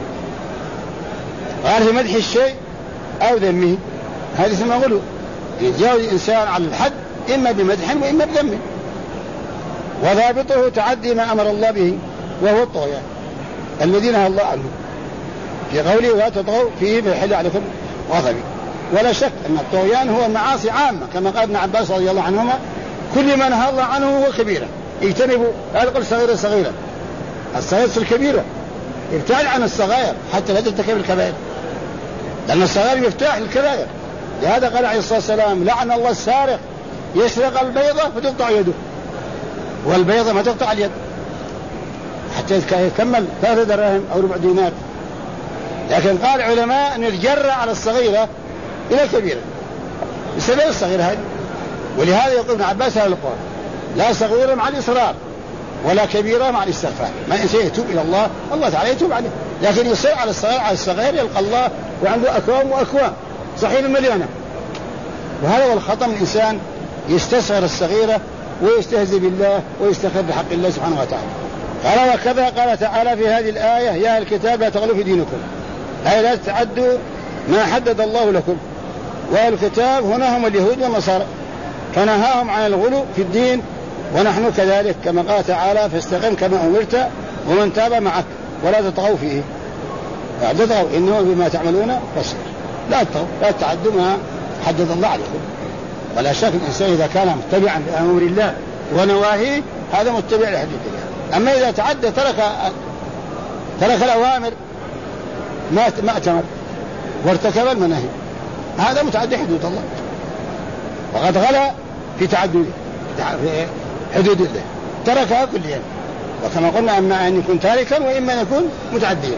قال في مدح الشيء أو ذمه، هذا اسمه غلو، يتجاوز الإنسان على الحد إما بمدح وإما بذم. وضابطه تعدي ما أمر الله به وهو الطغيان الذي نهى الله عنه في قوله لا تطغوا فيه فيحل عليكم غضبي. ولا شك أن الطغيان هو المعاصي عامة، كما قال ابن عباس رضي الله عنهما كل ما نهى الله عنه هو كبيرة، اجتنبوا لا تقل صغيرة صغيرة، الصغيرة الكبيرة، ابتعد عن الصغائر حتى لا ترتكب الكبائر، لأن الصغائر مفتاح للكبائر. لهذا قال عليه الصلاة والسلام لعن الله السارق يسرق البيضة فتقطع يده، والبيضة ما تقطع اليد حتى يكمل 3 دراهم أو 4 دينار. لكن قال العلماء أن يتجرأ على الصغيرة إلى الكبيرة بسبب الصغيرة هذه. ولهذا يقول ابن عباس هذا القول لا صغيرة مع الإصرار ولا كبيرة مع الاستغفار. ما إنسان يتوب إلى الله الله تعالى يتوب عليه، لكن يصير على الصغير يلقى الله وعنده أكوام وأكوام صحيح مليانة. وهذا هو الخطأ، من الإنسان يستصغر الصغيرة ويستهزئ بالله ويستخف بحق الله سبحانه وتعالى. قال وكذا قال تعالى في هذه الآية يا أهل الكتاب لا تغلوا في دينكم، أي لا تعدوا ما حدد الله لكم. وأهل الكتاب هنا هم اليهود والنصارى، فنهاهم عن الغلو في الدين، ونحن كذلك كما قال تعالى فاستقم كما أمرت ومن تاب معك ولا تطغوا فيه، لا تطغوا إنه بما تعملون بصير. لا تطغوا لا تعدوا ما حدد الله عليكم. ولا شك الإنسان إذا كان متبعا لأمر الله ونواهيه هذا متبع لحدود الله. أما إذا تعدى ترك الأوامر ما أتمر وارتكب المناهي هذا متعدي حدود الله، وقد غلا في تعدده في حدود الله، تركها كليا. وكما قلنا أما أن يكون تاركا وإما أن يكون متعديا.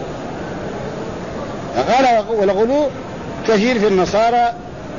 فقال والغلو كثير في النصارى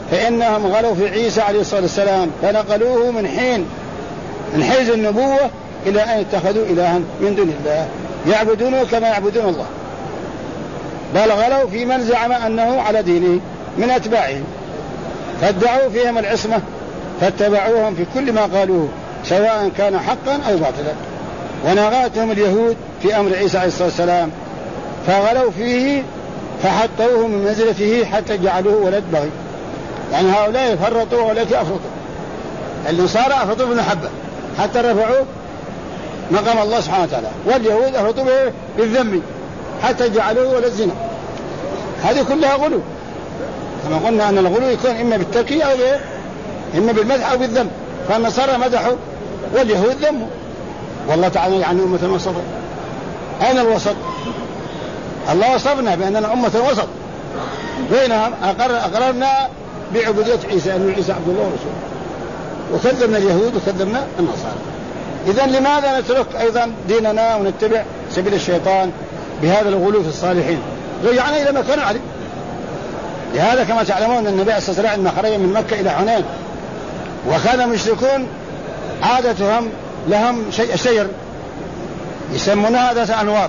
فإنهم غلوا في عيسى عليه الصلاة والسلام، فنقلوه من حيز النبوة إلى أن اتخذوا إلها من دون الله يعبدونه كما يعبدون الله، بل غلوا في من زعم أنه على دينه من أتباعهم، فادعوا فيهم العصمة فاتبعوهم في كل ما قالوه سواء كان حقا أو باطلا. ونغاتهم اليهود في أمر عيسى عليه الصلاة والسلام فغلوا فيه فحطوه من منزلته حتى جعلوه ولد بغي. يعني هؤلاء فرطوا وهؤلاء أفرطوا. النصارى أفرطوا بالمحبة حتى رفعوا مقام الله سبحانه وتعالى، واليهود أفرطوا بالذم حتى جعلوه ولد زنا. هذه كلها غلو، كما قلنا أن الغلو يكون إما بالتركية أو إما بالمدح أو بالذم. فالنصارى مدحوا واليهود ذموا، والله تعالى يعني أمة وسط. أين الوسط؟ الله وصفنا بأننا أمة وسط بينهم، أقررنا بعبودية عيسى أن عيسى عبد الله ورسوله، وكذبنا اليهود وكذبنا النصارى. إذن لماذا نترك أيضا ديننا ونتبع سبيل الشيطان بهذا الغلو في الصالحين؟ رجعنا إلى ما كانوا عليه. لهذا كما تعلمون أن النبي صلى الله عليه وسلم خرج من مكة إلى حنين، وكان المشركون عادتهم لهم شجر يسمونها ذات أنواط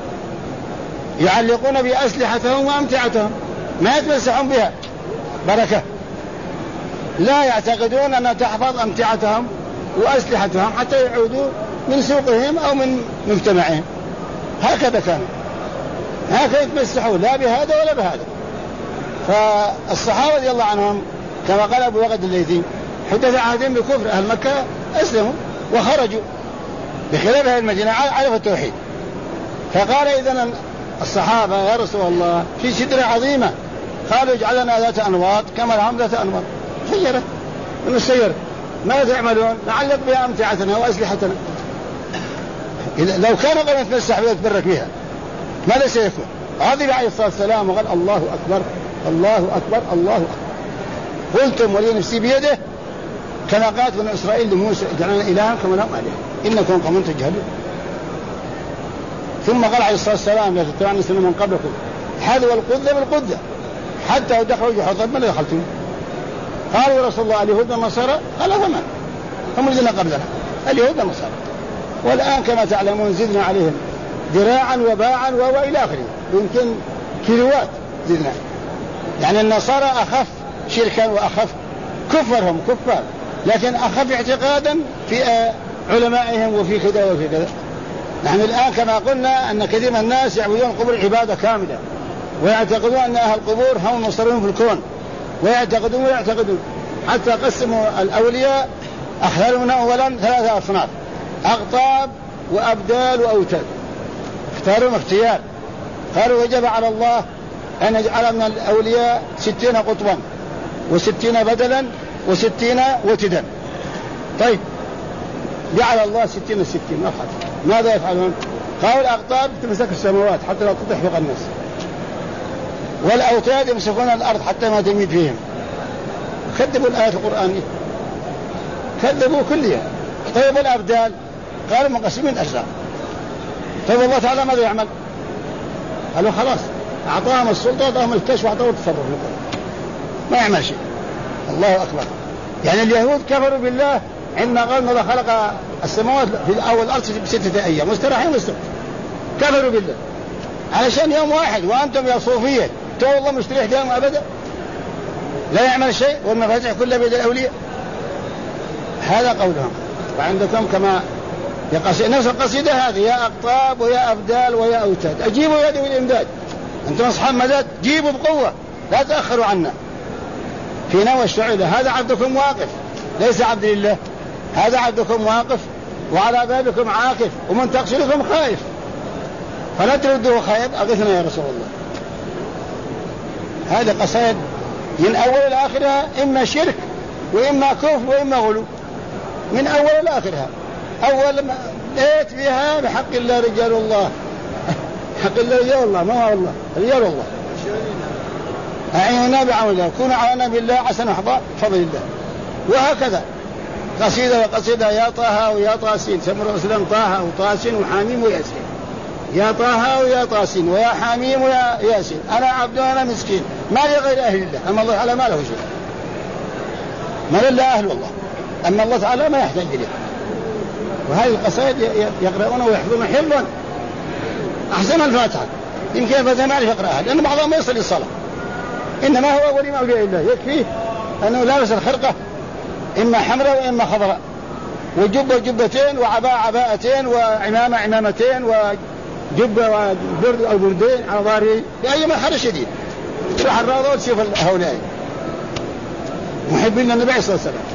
يعلقون بأسلحتهم وأمتعتهم، ما يتمسحون بها بركة، لا يعتقدون أن تحفظ أمتعتهم وأسلحتهم حتى يعودوا من سوقهم أو من مجتمعهم. هكذا كانوا، هكذا يتمسحوا لا بهذا ولا بهذا. فالصحابة رضي الله عنهم كما قال أبو وقد الليثي حدث عهدهم بكفر أهل مكة أسلموا وخرجوا، بخلاف أهل المدينة عرفوا التوحيد. فقال إذن الصحابة يا رسول الله في شجرة عظيمة، قالوا اجعلنا ذات أنواط كما لهم ذات أنواط، شجرة من الشجر ماذا تعملون؟ نعلق بها أمتعتنا وأسلحتنا. لو كانوا قد نتمسح بها وتبرك بها ماذا سيكون؟ غضب عليه الصلاة والسلام وقال الله أكبر الله أكبر الله أكبر، قلتم ولي نفسي بيده كما قالت بنو إسرائيل لموسى اجعلنا إلها كما لهم آلهة إنكم قوم تجهلون. ثم قال عليه الصلاة والسلام لا تتبعون سنن من قبلكم حذو القذة بالقذة حتى دخلوا جحر ما لا دخلتم. قالوا يا رسول الله اليهود والنصارى؟ قال فمن هم الذين قبلنا اليهود والنصارى، والآن كما تعلمون زدنا عليهم ذراعا وباعا وإلى آخره، يمكن كيلوات زدنا. يعني النصارى أخف شركا وأخف كفرهم كفار، لكن أخف اعتقادا في علمائهم وفي كذا وفي كذا. نحن الآن كما قلنا أن كثير من الناس يعبدون القبور عبادة كاملة، ويعتقدون أن أهل القبور هم المصرفون في الكون، ويعتقدون حتى قسموا الأولياء أخذوا منها أولا 3 أصناف: أقطاب وأبدال وأوتاد. اختاروا اختيار، قالوا وجب على الله أن يجعل من الأولياء 60 قطبا و60 بدلا و60 وتدا. طيب جعل الله 60 أفحد، ماذا يفعلون؟ قالوا الأقطاب تمسك السماوات حتى لا تطيح فوق الناس، والأوتاد يمسكون الأرض حتى ما تميد فيهم. كذبوا الآية القرآنية، كذبوا كلها. طيب الأبدال قالوا مقسمين أجزاء. طيب الله تعالى ماذا يعمل؟ قالوا خلاص أعطاهم السلطة وأعطاهم الكشف وأعطاهم التصرف، ما يعمل شيء. الله أكبر. يعني اليهود كفروا بالله عندما قال الله خلق السماوات في أول الأرض ب6 أيام مستريحين كفروا بالله علشان يوم واحد، وأنتم يا صوفية تو الله مستريح دائما أبدا لا يعمل شيء والمفاتيح كلها بيد الأولياء. هذا قولهم. وعندكم كما نفس القصيدة هذه: يا أقطاب ويا أبدال ويا أوتاد أجيبوا يدي بالإمداد، أنتم أصحاب مدد جيبوا بقوة لا تأخروا عنا. في نوى الشعيلة هذا عبدكم واقف ليس عبد الله، هذا عبدكم واقف وعلى بابكم عاكف ومن تقصدكم خائف، فلا تردوه خائف أغثنا يا رسول الله. هذا قصائد من أول لآخرها إما شرك وإما كفر وإما غلو، من أول لآخرها. أول ما ليت بها بحق الله رجال الله، حق الله رجال الله، ما هو الله رجال الله. أعيننا بعون الله، كونوا عونا بالله عسى أحظى فضل الله. وهكذا قصيدة وقصيدة: يا طه ويا طاسين، سمر رسولهم طه وطاسين وحاميم وياسين، يا طه ويا طاسين ويا حاميم ويا ياسين، أنا عبد وأنا مسكين ما لي غير أهل الله. أما الله تعالى ما له شيء، ما لله أهل الله، أما الله تعالى ما يحتاج إليه. وهذه القصائد يقرؤون ويحفظون حفظا أحسن الفاتحة. يمكن الفتى ما يعرف يقرأها لأن بعضهم ما يصل للصلاة، إنما هو ولي من أولياء الله يكفيه أنه لابس الخرقة إما حمراء وإما خضراء، وجبة جبتين، وعباء عباءتين، وعمامة عمامتين، وجبة وبرد أو بردين على ظهره بأي محر شديد. تروح الروضة وتشوف هؤلاء محبين النبي صلى الله عليه وسلم،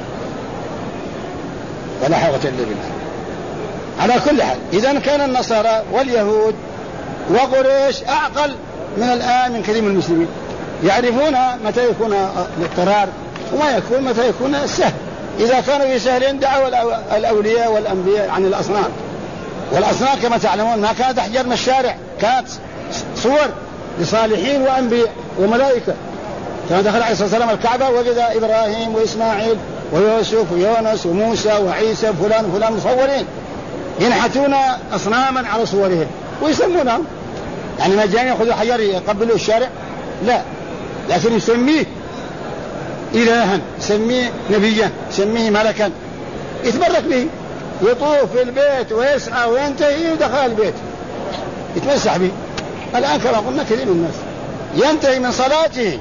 ولا حول إلا بالله. على كل حال إذن كان النصارى واليهود وقريش أعقل من الآن من كثير من المسلمين، يعرفون متى يكون الاضطرار وما يكون متى يكون السهل. إذا كانوا في سهلين دعوا الأولياء والأنبياء عن الأصنام، والأصنام كما تعلمون ما كانت أحجار من الشارع، كانت صور لصالحين وأنبياء وملائكة. كما دخل عليه الصلاة والسلام الكعبة وجد إبراهيم وإسماعيل ويوسف ويونس وموسى وعيسى فلان وفلان مصورين ينحتون أصناما على صورهم ويسمونهم، يعني ما جاء يأخذوا حجر يقبلوا الشارع، لا، لكن يسميه إلها، يسميه نبيا، يسميه ملكا، يتبرك به، يطوف في البيت ويسعى وينتهي ودخل البيت يتمسح به. الآن كما قلنا كثير من الناس ينتهي من صلاته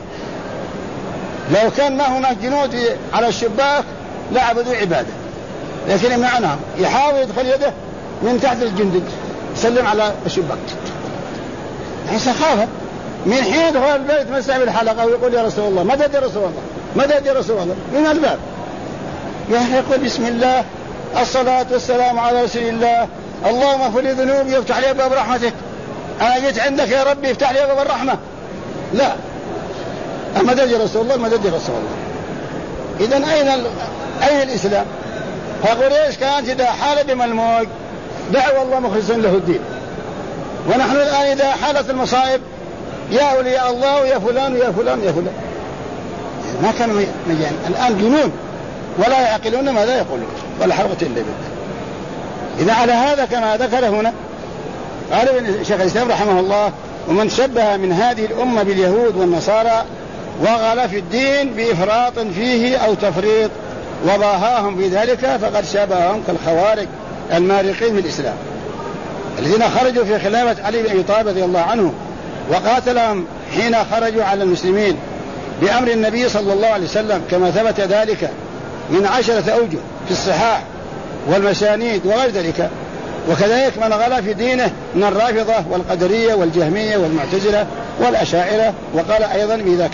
لو كان ما هناك جنود على الشباك لعبدوا عبادة، لكن معنا يحاول يدخل يده من تحت الجندل يسلم على الشباك، يعني سخافة. من حين يدخل البيت مسح بالحلقة ويقول يا رسول الله مدد يا رسول الله مدد يا رسول الله من الباب، يقول بسم الله الصلاة والسلام على رسول الله، اللهم اغفر لي ذنوبي وافتح لي باب رحمتك، أنا جيت عندك يا ربي افتح لي باب الرحمة، لا، مدد يا رسول الله مدد يا رسول الله. إذن أين الإسلام؟ فقريش كانت إذا حال بهم الموج دعوا الله مخلصين له الدين، ونحن الآن إذا حالت المصائب يا أولياء الله ويا فلان ويا فلان ويا فلان، ما كانوا مجان. الآن جنون ولا يعقلون ماذا يقولون ولا حرقة إلا بالله. إذا على هذا كما ذكر هنا قال شيخ الإسلام رحمه الله ومن شبه من هذه الأمة باليهود والنصارى وغل في الدين بإفراط فيه أو تفريط وضاهاهم في ذلك فقد شبههم كالخوارج المارقين بالإسلام الذين خرجوا في خلافة علي بن أبي طالب رضي الله عنه وقاتلهم حين خرجوا على المسلمين بأمر النبي صلى الله عليه وسلم كما ثبت ذلك من 10 أوجه في الصحاح والمسانيد وغير ذلك. وكذلك من غلا في دينه من الرافضة والقدرية والجهمية والمعتزلة والأشاعرة. وقال أيضا إذا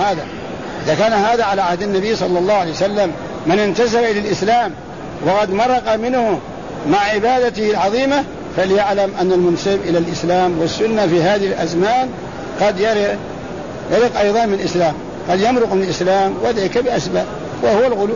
كان هذا على عهد النبي صلى الله عليه وسلم من انتسب إلى الإسلام وقد مرق منه مع عبادته العظيمة فليعلم أن المنسب إلى الإسلام والسنة في هذه الأزمان قد يرق أيضا من الإسلام، قد يمرق من الإسلام وذلك بأسباب وهو الغلو.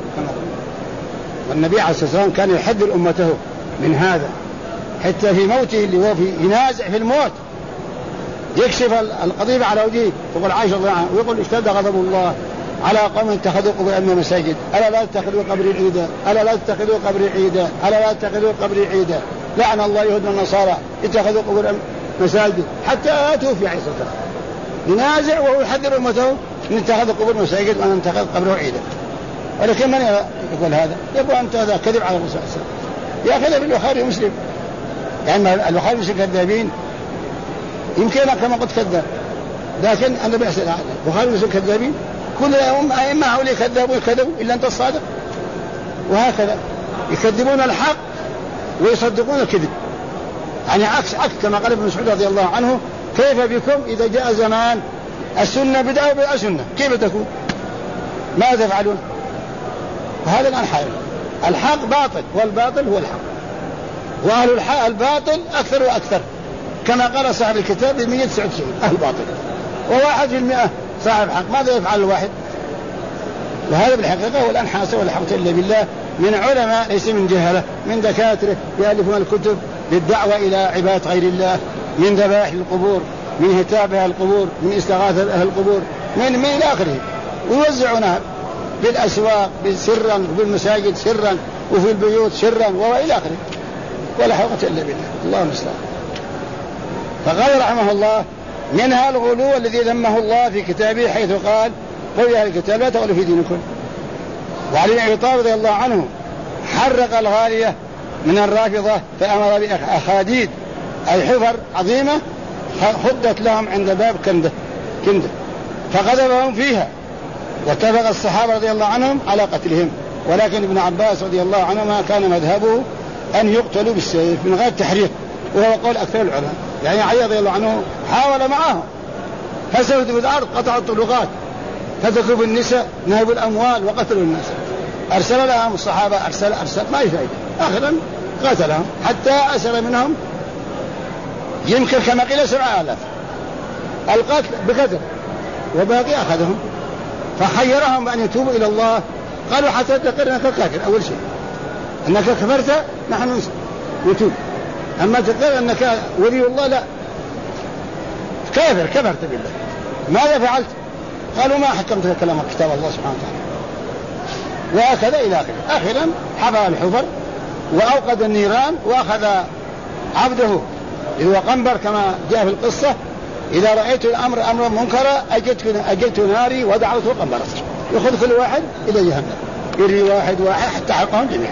والنبي عليه الصلاة والسلام كان يحذر أمته من هذا حتى في موته اللي هو ينازع في الموت يكشف القضيب على وجهه تقول عائشة رضي الله عنها ويقول اشتد غضب الله على قوم اتخذوا قبور مساجد ألا لا تتخذوا قبري عيدا ألا لا تتخذوا قبري عيدا ألا لا تتخذوا قبري عيدا لعن الله يهود والنصارى اتخذوا قبور مساجد حتى توفي عليه الصلاة والسلام ينازع وهو يحذر أمته من اتخذوا قبور مساجد وأن اتخذ قبره عيدا. ولكن من يقول هذا؟ يقول أنت هذا كذب على الرسول صلى الله عليه وسلم. يا كذب البخاري ومسلم، يعني البخاري ومسلم كذابين يمكن كما قلت كذاب، لكن النبي صلى الله عليه وسلم البخاري ومسلم كذابين، كل أئمة هؤلاء كذبوا إلا أنت الصادق. وهكذا يكذبون الحق ويصدقون الكذب، يعني عكس كما قال ابن مسعود رضي الله عنه كيف بكم إذا جاء زمان السنة بدعة وبدعة سنة كيف تكون؟ ماذا تفعلون؟ وهذا الآن حال الحق باطل والباطل هو الحق، وأهل الباطل أكثر وأكثر كما قال صاحب الكتاب 199 أهل باطل و1% صاحب حق. ماذا يفعل الواحد؟ وهذا بالحقيقة هو الآن حاصل ولا حول إلا بالله من علماء ليس من جهلة، من دكاترة يألفون الكتب للدعوة إلى عبادة غير الله، من ذبائح القبور، من هتابها القبور، من استغاثة أهل القبور، من إلى آخره، ويوزعونها بالأسواق سرا وبالمساجد سرا وفي البيوت سرا وإلى آخره ولا حول إلا بالله. الله المستعان. فقال رحمه الله منها الغلو الذي ذمه الله في كتابه حيث قال قل يا أهل الكتاب لا تغلوا في دينكم. وعلي بن أبي طالب رضي الله عنه حرق الغالية من الرافضة فأمر بأخاديد أي حفر عظيمة خدت لهم عند باب كندة فقذفهم فيها، واتفق الصحابة رضي الله عنهم على قتلهم، ولكن ابن عباس رضي الله عنهما كان مذهبه أن يقتلوا بالسيف من غير تحريق، وهو قول أكثر العلماء. يعني علي رضي الله عنه حاول معهم فسدوا في الأرض، قطعوا الطرقات، فتكوا بالنساء، نهبوا الأموال وقتلوا الناس. أرسل لهم الصحابة أرسل ما يفعل، آخرا قتلهم حتى أسر منهم يمكن كما قيل 7,000 القتل بقدر، وباقي أخذهم. فخيرهم بأن يتوبوا إلى الله، قالوا حتى تقر أنك كافر، أول شيء أنك كفرت نحن نتوب، أما تقر أنك ولي الله لا، كفرت بالله. ماذا فعلت؟ قالوا ما حكمت كلام كتاب الله سبحانه وتعالى، وهكذا إلى آخره. آخرا حفر الحفر وأوقد النيران، وأخذ عبده إذ هو قنبر كما جاء في القصة: إذا رأيت الأمر أمرا منكرا أجلت ناري ودعوته قنبرة، يأخذ كل واحد إلى جهنم، يري واحد حتى حرقهم جميعا.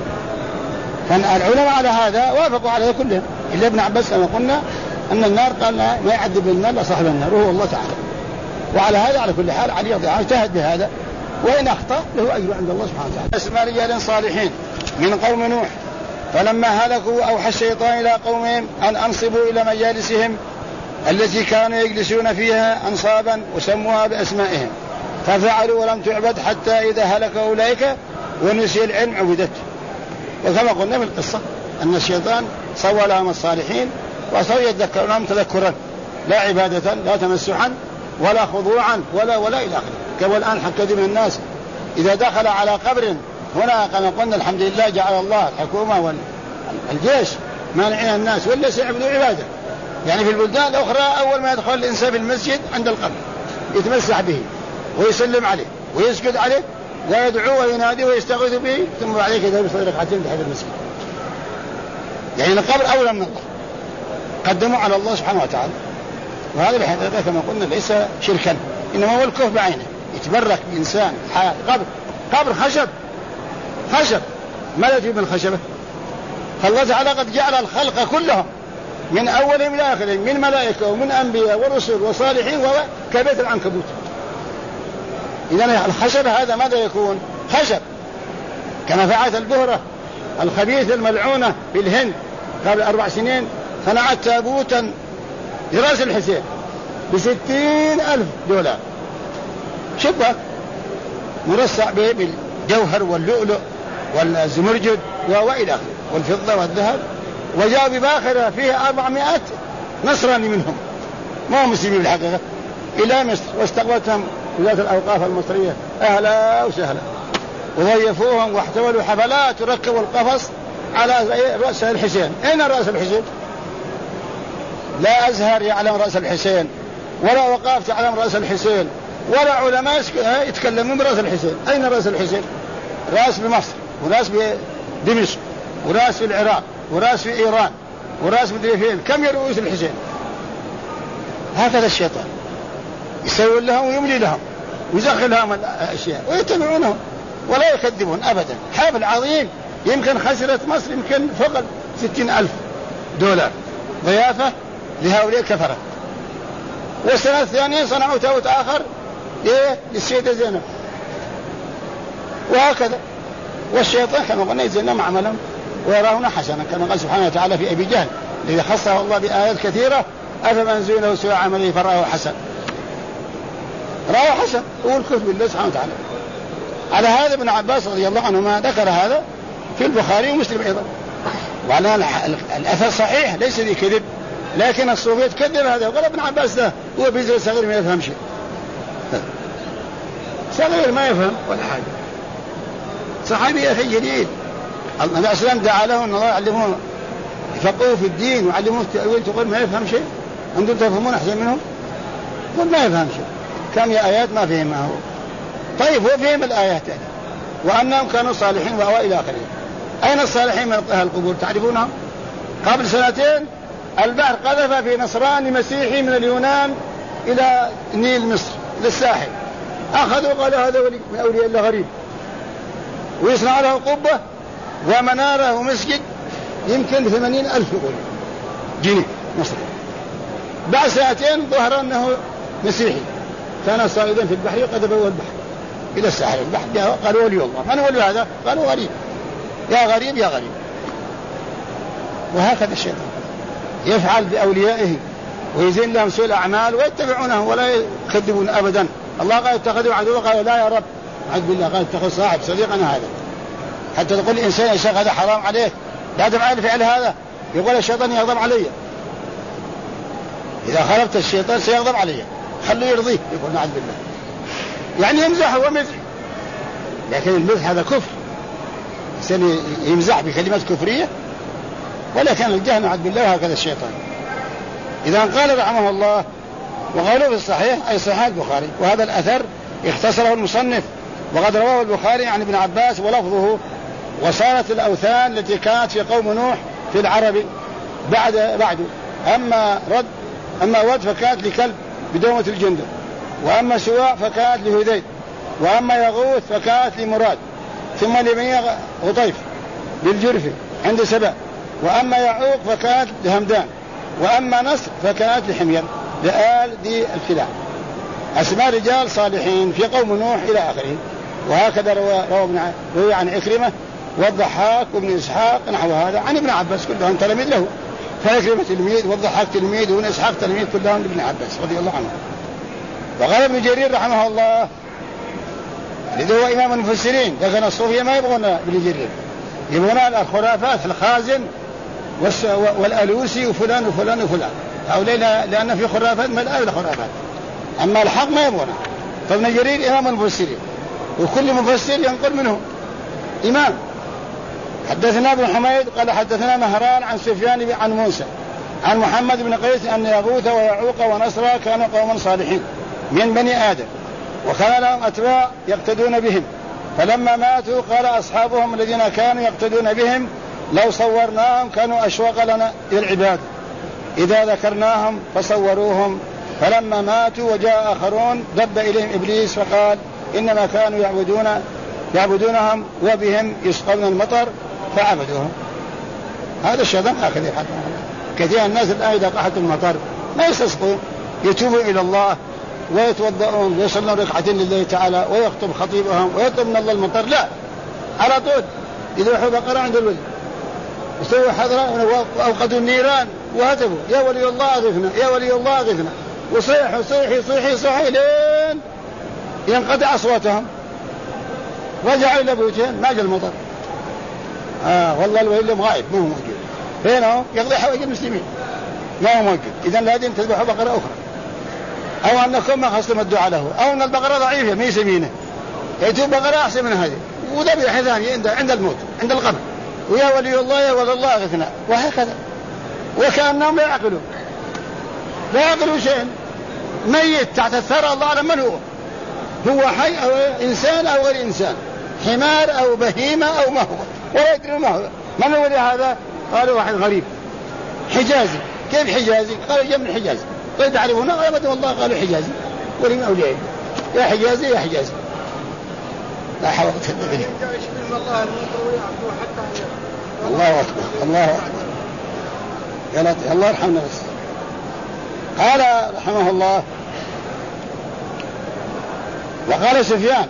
فالعلماء على هذا وافقوا على كلهم إلا ابن عباس كما قلنا أن النار قال ما يعذب النار لا صاحب النار وهو الله تعالى. وعلى هذا على كل حال علي رضي الله عنه اجتهد بهذا، وإن أخطأ له أجر عند الله سبحانه وتعالى. اسماء رجال صالحين من قوم نوح فلما هلكوا أوحى الشيطان إلى قومهم أن أنصبوا إلى مجالسهم التي كانوا يجلسون فيها أنصابا وسموها بأسمائهم، ففعلوا ولم تعبد حتى إذا هلك أولئك ونسي العلم عبدت. وكما قلنا في القصة أن الشيطان صور لهم الصالحين وصاروا يتذكرونهم تذكرا لا عبادة لا تمسحا ولا خضوعا ولا إلى آخره. كما الآن كثير من الناس إذا دخل على قبر هنا كما قلنا الحمد لله جعل الله الحكومة والجيش مانعين الناس ولا سيعبدوا عبادة. يعني في البلدان الأخرى أول ما يدخل الإنسان في المسجد عند القبر يتمسح به ويسلم عليه ويسجد عليه ويدعوه ويناديه ويستغيث به، ثم بعد كده يصلي ركعتين تحت المسجد. يعني القبر أولى من الله، قدموا على الله سبحانه وتعالى. وهذا الحقيقة كما قلنا ليس شركا، إنما هو الكفر بعينه، يتبرك بإنسان قبر خشب ماذا فيه من الخشبة؟ فالله تعالى قد جعل الخلق كلهم من أولهم إلى آخرهم من ملائكة ومن أنبياء ورسل وصالحين وكبيت العنكبوت. إذا الخشب هذا ماذا يكون؟ خشب، كما فعلت البهرة الخبيثة الملعونة في الهند قبل 4 سنين، صنعت تابوتا لرأس الحسين ب$60,000 شبه مرصع به بالجوهر واللؤلؤ والزمرجد وإلى آخره والفضة والذهب، وجاء بباخرة فيها 400 نصراني منهم ما هم مسلمين بالحقيقة إلى مصر، واستقبلتهم وزارة الأوقاف المصرية أهلا وسهلا، وضيفوهم واحتفلوا حفلات وركبوا القفص على رأس الحسين. أين رأس الحسين؟ لا أزهر يعلم رأس الحسين، ولا وقاف تعلم رأس الحسين، ولا علماء يتكلمون برأس الحسين. أين رأس الحسين؟ رأس بمصر، ورأس بدمشق، ورأس في العراق، ورأس في إيران، ورأس مدري فين. كم يرؤوس الحسين؟ هكذا الشيطان يسوي لهم ويملي لهم ويزخل لهم الأشياء ويتبعونهم ولا يكذبون أبدا. حفل عظيم يمكن خسرت مصر يمكن فوق $60,000 ضيافة لهؤلاء الكفرة. والسنة الثانية صنعوا تابوت آخر للسيدة زينب، وهكذا. والشيطان كما قلنا يزينهم عملهم ويراهنا حسنا، كما قال سبحانه وتعالى في أبي جهل الذي خصه الله بآيات كثيرة: أفمن زين له سوء عمله فرآه حسن. رآه حسن هو الكفر بالله سبحانه وتعالى. على هذا ابن عباس رضي الله عنهما ذكر هذا في البخاري ومسلم أيضا، وعلى الأثر صحيح ليس ذي كذب، لكن الصوفية تكذب هذا. وقال ابن عباس ده هو بيزر صغير ما يفهم شيء، صغير ما يفهم ولا حاجة، صحابي يا أخي جليل. النبي عليه السلام دعا له أن الله يعلموه يفقهوا في الدين ويعلموه التأويل، تقول ما يفهم شيء؟ أنتم تفهمون أحسن منهم؟ قل ما يفهم شيء، كم آيات ما فهمها هو. طيب هو فهم الآيات يعني. وأنهم كانوا صالحين وإلى آخره. أين الصالحين من أهل القبور تعرفونهم؟ قبل 2 سنين البحر قذف في نصراني مسيحي من اليونان إلى نيل مصر للساحل، أخذوا قالوا هذا ولي من أولياء الله غريب، ويصنع له قبة ومنارة ومسجد يمكن 80,000 يقول جنيه مصري. بعد ساعتين ظهر أنه مسيحي، كان صائدا في البحر قد بوى البحر إلى الساحل البحر، جاء قالوا ولي الله. من ولي هذا؟ قالوا غريب. يا غريب يا غريب. وهكذا الشيطان يفعل بأوليائه ويزين لهم سوء الأعمال ويتبعونه ولا يكذبون أبدا. الله قال اتخذوا عدوا، قالوا لا يا رب عد بالله، قال اتخذ صاحب صديقنا هذا. حتى تقول الإنسان يا شيخ هذا حرام عليك، لا تفعل فعل هذا، يقول الشيطان يغضب علي. إذا خالفت الشيطان سيغضب علي، خليه يرضيه، يقول نعوذ بالله. يعني يمزح ومزح، لكن المزح هذا كفر، الإنسان يمزح بكلمات كفرية، ولكن الجهل نعوذ بالله. وهكذا الشيطان. إذا قال رحمه الله وقالوا في الصحيح أي صحيح البخاري، وهذا الأثر اختصره المصنف، وقد رواه البخاري عن ابن عباس ولفظه: وصارت الأوثان التي كانت في قوم نوح في العرب بعد أما ود فكانت لكلب بدومة الجندل، وأما سواع فكانت لهذيل، وأما يغوث فكانت لمراد، ثم لبني غطيف للجرف عند سبأ، وأما يعوق فكانت لهمدان، وأما نصر فكانت لحمير لآل ذي الكلاب، أسماء رجال صالحين في قوم نوح إلى آخره. وهكذا روى عن عكرمة والضحاك وابن إسحاق نحو هذا عن ابن عباس، كلهم تلاميذ له، فعكرمة تلميذ والضحاك تلميذ وابن إسحاق تلميذ، كلهم لابن عباس رضي الله عنه. وقال ابن جرير رحمه الله الذي هو إمام المفسرين، لكن الصوفية ما يبغون ابن جرير، يبغون الخرافات الخازن والألوسي وفلان وفلان وفلان، هؤلاء لأن في خرافات ملآن الخرافات، أما الحق ما يبغونه. فابن جرير إمام المفسرين، وكل مفسر ينقل منه إمام. حدثنا ابن حميد قال حدثنا مهران عن سفيان عن موسى عن محمد بن قيس أن يغوث ويعوق ونصر كانوا قوما صالحين من بني آدم، وكان لهم أتباع يقتدون بهم، فلما ماتوا قال أصحابهم الذين كانوا يقتدون بهم: لو صورناهم كانوا أشوق لنا للعباد، إذا ذكرناهم فصوروهم. فلما ماتوا وجاء آخرون دب إليهم إبليس فقال: إنما كانوا يعبدونهم وبهم يسقون المطر فعبدوهم. هذا الشيطان هكذا يفعل. كثير الناس الآن إذا قحط المطر ما يستسقون، يتوبوا إلى الله ويتوضؤون ويصلون ركعتين لله تعالى ويخطب خطيبهم ويطلب من الله المطر، لا، على طول يذبحوا بقرة عند الولي، يسووا حضرة وأوقدوا النيران وهتفوا: يا ولي الله أغثنا، يا ولي الله أغثنا، وصيحوا صيحي لين ينقطع أصواتهم، رجعوا إلى بيوتهم ما جاء المطر. والله الولي غائب ما هو موجود، فينه يقضي حوائج المسلمين ما هو موجود. إذن لازم تذبحوا بقرة أخرى، أو أنكم ما خصتم الدعاء له، أو أن البقرة ضعيفة ما يسمينه، يأتوا بقرة أحسن من هذه وذبح ثاني عند الموت عند القبر، ويا ولي الله يا ولي الله أغثنا، وهكذا. وكأنهم لا يعقلوا شيء، ميت تحت الثرى، الله أعلم من هو حي أو إنسان أو غير إنسان، حمار أو بهيمة أو ما هو، ولا يدري ما هو. من هو هذا؟ قالوا واحد غريب حجازي. كيف حجازي؟ قالوا جاء من الحجاز. قال تعرفون؟ قالوا والله. قالوا حجازي ولم أوليائي، يا حجازي يا حجازي. لا حول ولا قوة إلا بالله. الله أكبر الله أكبر. يا لطيف الله يرحمنا. بس قال رحمه الله: وقال سفيان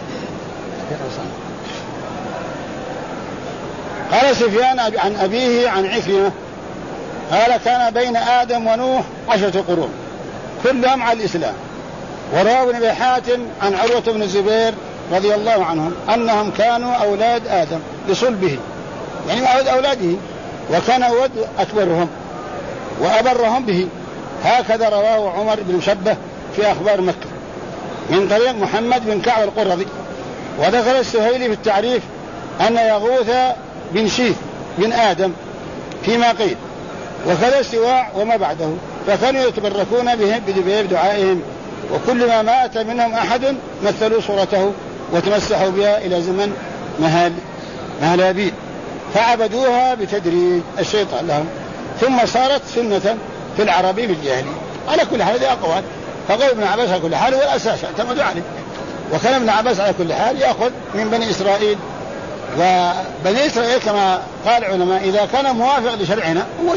عن أبيه عن عكرمة قال: كان بين آدم ونوح 10 قرون كلهم على الإسلام. وروى ابن أبي حاتم عن عروة بن الزبير رضي الله عنهم أنهم كانوا أولاد آدم لصلبه، يعني أولاده، وكان ود أكبرهم وأبرهم به. هكذا رواه عمر بن مشبه في أخبار مكة من طريق محمد بن كعب القرظي. وذكر السهيلي في التعريف أن يغوث بن شيث بن آدم فيما قيل، وكذا سواع وما بعده، فكانوا يتبركون بهم بدعائهم، وكل ما مات منهم أحد مثلوا صورته وتمسحوا بها إلى زمن مهلابيل، فعبدوها بتدريج الشيطان لهم، ثم صارت سنة في العربي بالجاهلية. على كل حال هذه أقوال، فقال ابن عباس على كل حال هو الأساس اعتمدوا عليه، وكان ابن عباس على كل حال يأخذ من بني إسرائيل وبني إسرائيل كما قال العلماء إذا كان موافق لشرعنا هو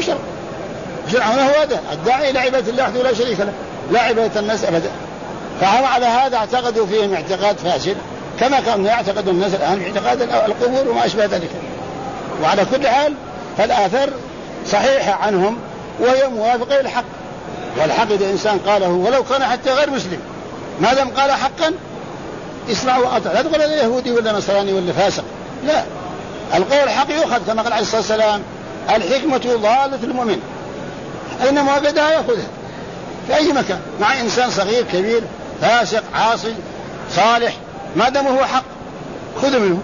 شرعنا هو هذا الداعي إلى عبادة الله وحده لا شريك له لا عبادة الناس أبدا. فهم على هذا اعتقدوا فيهم اعتقاد فاسد كما كانوا يعتقد الناس الآن في اعتقاد القبور وما أشبه ذلك. وعلى كل حال فالآثار صحيحة عنهم وهي موافقة للحق، والحق إذا إنسان قاله ولو كان حتى غير مسلم ما دام قال حقا اسمع وأطع، لا تقول هذا يهودي ولا نصراني ولا فاسق، لا، القول الحق يؤخذ كما قال عليه الصلاة والسلام الحكمة ضالة المؤمن، أينما وجدها يأخذها في أي مكان مع إنسان صغير كبير فاسق عاصي صالح ما دام هو حق خذ منه.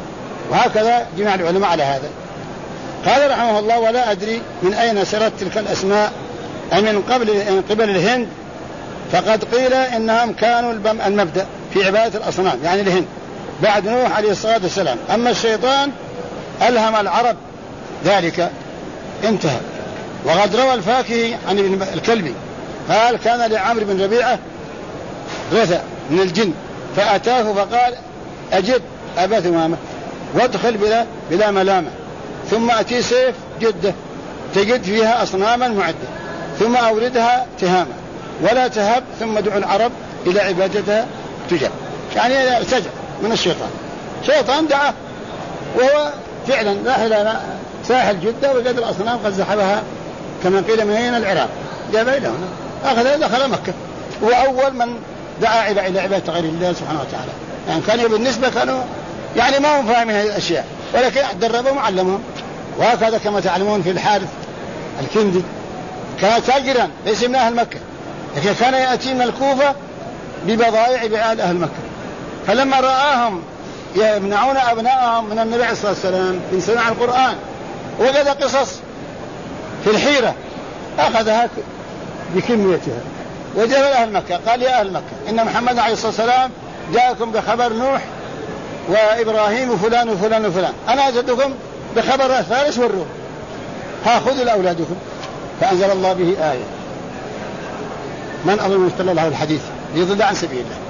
وهكذا جمع العلماء على هذا. قال رحمه الله ولا أدري من أين سرت تلك الأسماء من قبل الهند، فقد قيل إنهم كانوا المبدأ في عبادة الأصنام يعني الهند بعد نوح عليه الصلاة والسلام، أما الشيطان ألهم العرب ذلك انتهى. وقد روى الفاكهي عن ابن الكلبي قال كان لعمرو بن ربيعة رثى من الجن فأتاه فقال أجد أبا ثمامة وادخل بلا ملامة، ثم أتي سيف جدة تجد فيها أصناما معدة، ثم أوردها تهامة ولا تهب، ثم دعوا العرب إلى عبادتها تجاب. يعني سجع من الشيطان، شيطان دعاه وهو فعلا راح إلى ساحل جدة وجد الأصنام قد زحبها كما قيل من هنا العراق جاب إلى هنا أخذ دخل مكة، هو أول من دعا إلى عبادة غير الله سبحانه وتعالى. يعني كانوا بالنسبة كانوا يعني ما هم فاهمين هذه الأشياء ولكن دربهم وعلمهم. وهكذا كما تعلمون في الحارث الكندي كان تاجرا ليس من أهل مكة، لكن كان يأتي من الكوفة ببضائع بعال أهل مكة، فلما رآهم يمنعون أبنائهم من النبي عليه الصلاة والسلام من سماع القرآن وجد قصص في الحيرة أخذها بكميتها وجاء أهل مكة قال يا أهل مكة إن محمد عليه الصلاة والسلام جاءكم بخبر نوح وإبراهيم وفلان وفلان وفلان، أنا أجدكم بخبر الفارس والروم، خذوا لأولادكم. فأنزل الله به آية من أظلم من افترى له الحديث ليضل عن سبيل الله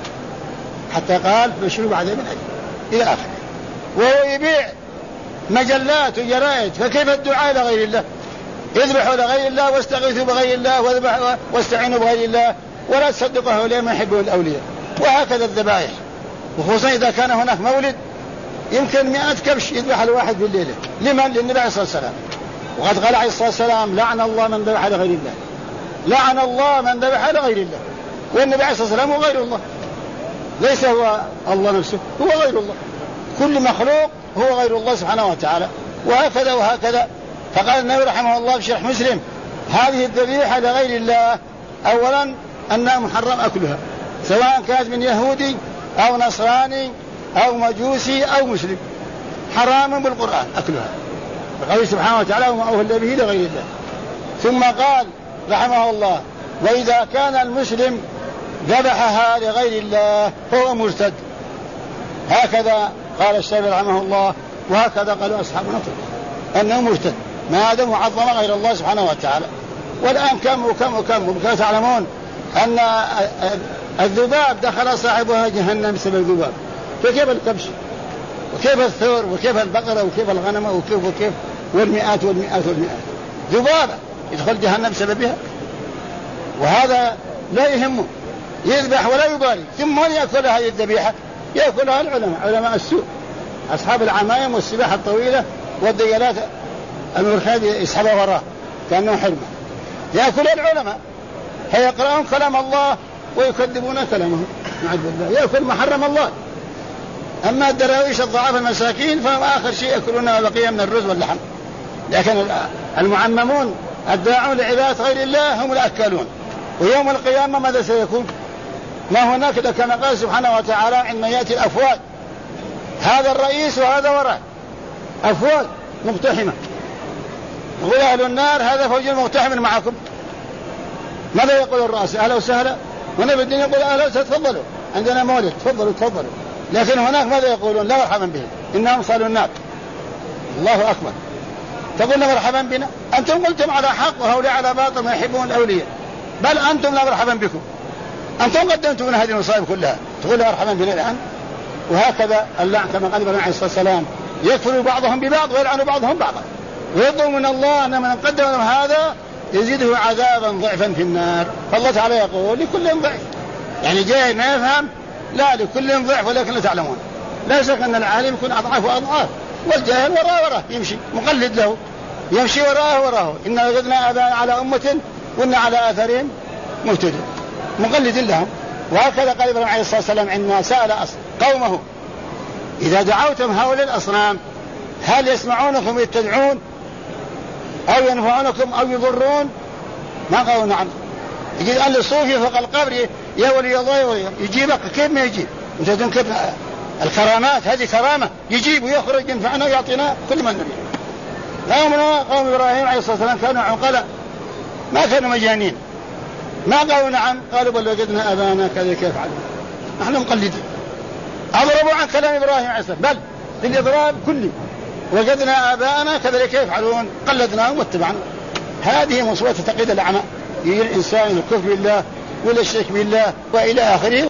حتى قال بشروا بعد من أجل إلى آخر. وهو يبيع مجلات وجرائد، فكيف الدعاء لغير الله؟ يذبحوا لغير الله واستغيثوا بغير الله واستعينوا بغير الله ولا تصدقوا هؤلاء ما يحبون الأولياء. وهكذا الذبائح، وخصوصا إذا كان هناك مولد يمكن 100 كبش يذبح الواحد في الليلة. لمن؟ للنبي عليه الصلاة والسلام. وقد قال عليه الصلاة والسلام لعن الله من ذبح لغير الله، لعن الله من ذبح لغير الله. والنبي عليه الصلاة والسلام هو غير الله، ليس هو الله نفسه، هو غير الله، كل مخلوق هو غير الله سبحانه وتعالى. وهكذا وهكذا. فقال النبي رحمه الله في شرح مسلم هذه الذبيحة لغير الله أولا أنها محرم أكلها سواء كانت من يهودي أو نصراني أو مجوسي أو مسلم، حرام بالقرآن أكلها بقوله سبحانه وتعالى وما أهل به لغير الله. ثم قال رحمه الله وإذا كان المسلم ذبحها لغير الله فهو مرتد. هكذا قال الشافعي رحمه الله وهكذا قالوا أصحاب نصر أنه مرتد ما دام عظم غير الله سبحانه وتعالى. والآن كم تعلمون أن الذباب دخل صاحبها جهنم بسبب الذباب، فكيف الكبش وكيف الثور وكيف البقرة وكيف الغنم وكيف والمئات ذبابة يدخل جهنم بسببها. وهذا لا يهمه، يذبح ولا يبالي. ثم من يأكل هذه الذبيحة؟ يأكلها العلماء، علماء السوء أصحاب العمايم والسباحة الطويلة والديالات المرخاد يسحبها وراه كأنه حرمة. يأكل العلماء فيقرأون كلام الله ويكذبون كلامه مع الله، يأكل ما حرم الله. أما الدراويش الضعاف المساكين فهم آخر شيء يأكلون ما بقي من الرز واللحم. لكن المعممون الداعون لعبادة غير الله هم الأكلون. ويوم القيامة ماذا سيكون؟ ما هناك كما قال سبحانه وتعالى عندما يأتي الأفواج، هذا الرئيس وهذا وراء أفواج مقتحمة، يقول أهل النار هذا فوج مقتحم معكم. ماذا يقول الرئيس؟ أهلا وسهلا. ونبي الدين يقول أهلا وسهلا تفضلوا عندنا مولد تفضلوا. لكن هناك ماذا يقولون؟ لا مرحبا بهم إنهم صالوا النار. الله أكبر. تقول لا مرحبا بنا؟ أنتم قلتم على حق وهؤلاء على باطل ما يحبون الأولياء، بل أنتم لا مرحبا بكم، أنتم قدمتم من هذه المصائب كلها تقول لا مرحبا بنا الآن؟ وهكذا اللعن كما قال إبراهيم عليه الصلاة والسلام يكفر بعضهم ببعض ويلعن بعضهم بعضا، ويطلب من الله أن من قدم لهم هذا يزيده عذابا ضعفا في النار. فالله تعالى يقول لكل ضعف، يعني جاهل ما يفهم، لا لكل ضعف ولكن لا تعلمون. لا شك أن العالم يكون أضعاف وأضعاف، والجاهل وراه يمشي مقلد له، يمشي وراه. إنا وجدنا آباءنا على أمة وإنا على آثارهم مهتدون، مقلد لهم. وهكذا قال إبراهيم عليه الصلاة والسلام عندما سأل قومه إذا دعوتم هؤلاء الأصنام هل يسمعونكم يتدعون أو ينفعونكم أو يضرون؟ ما قالوا نعم. يجي قال للصوفي فوق القبر يا ولي الله يجيبك، كيف ما يجيب؟ أنت تنكر الكرامات، هذه كرامة، يجيب ويخرج ينفعنا ويعطينا كل ما نريد. قوم إبراهيم عليه الصلاة والسلام كانوا عقلاء، ما كانوا مجانين، ما قالوا نعم، قالوا بل وجدنا آباءنا كذلك يفعلون، نحن مقلدين. أضربوا عن كلام إبراهيم عليه الصلاة والسلام، بل للإضراب كلي، وجدنا آباءنا كذلك يفعلون، قلدناهم واتبعنا. هذه مصيبة تقييد الأعمى، يجي الإنسان الكفر بالله ولا الشرك بالله وإلى آخره.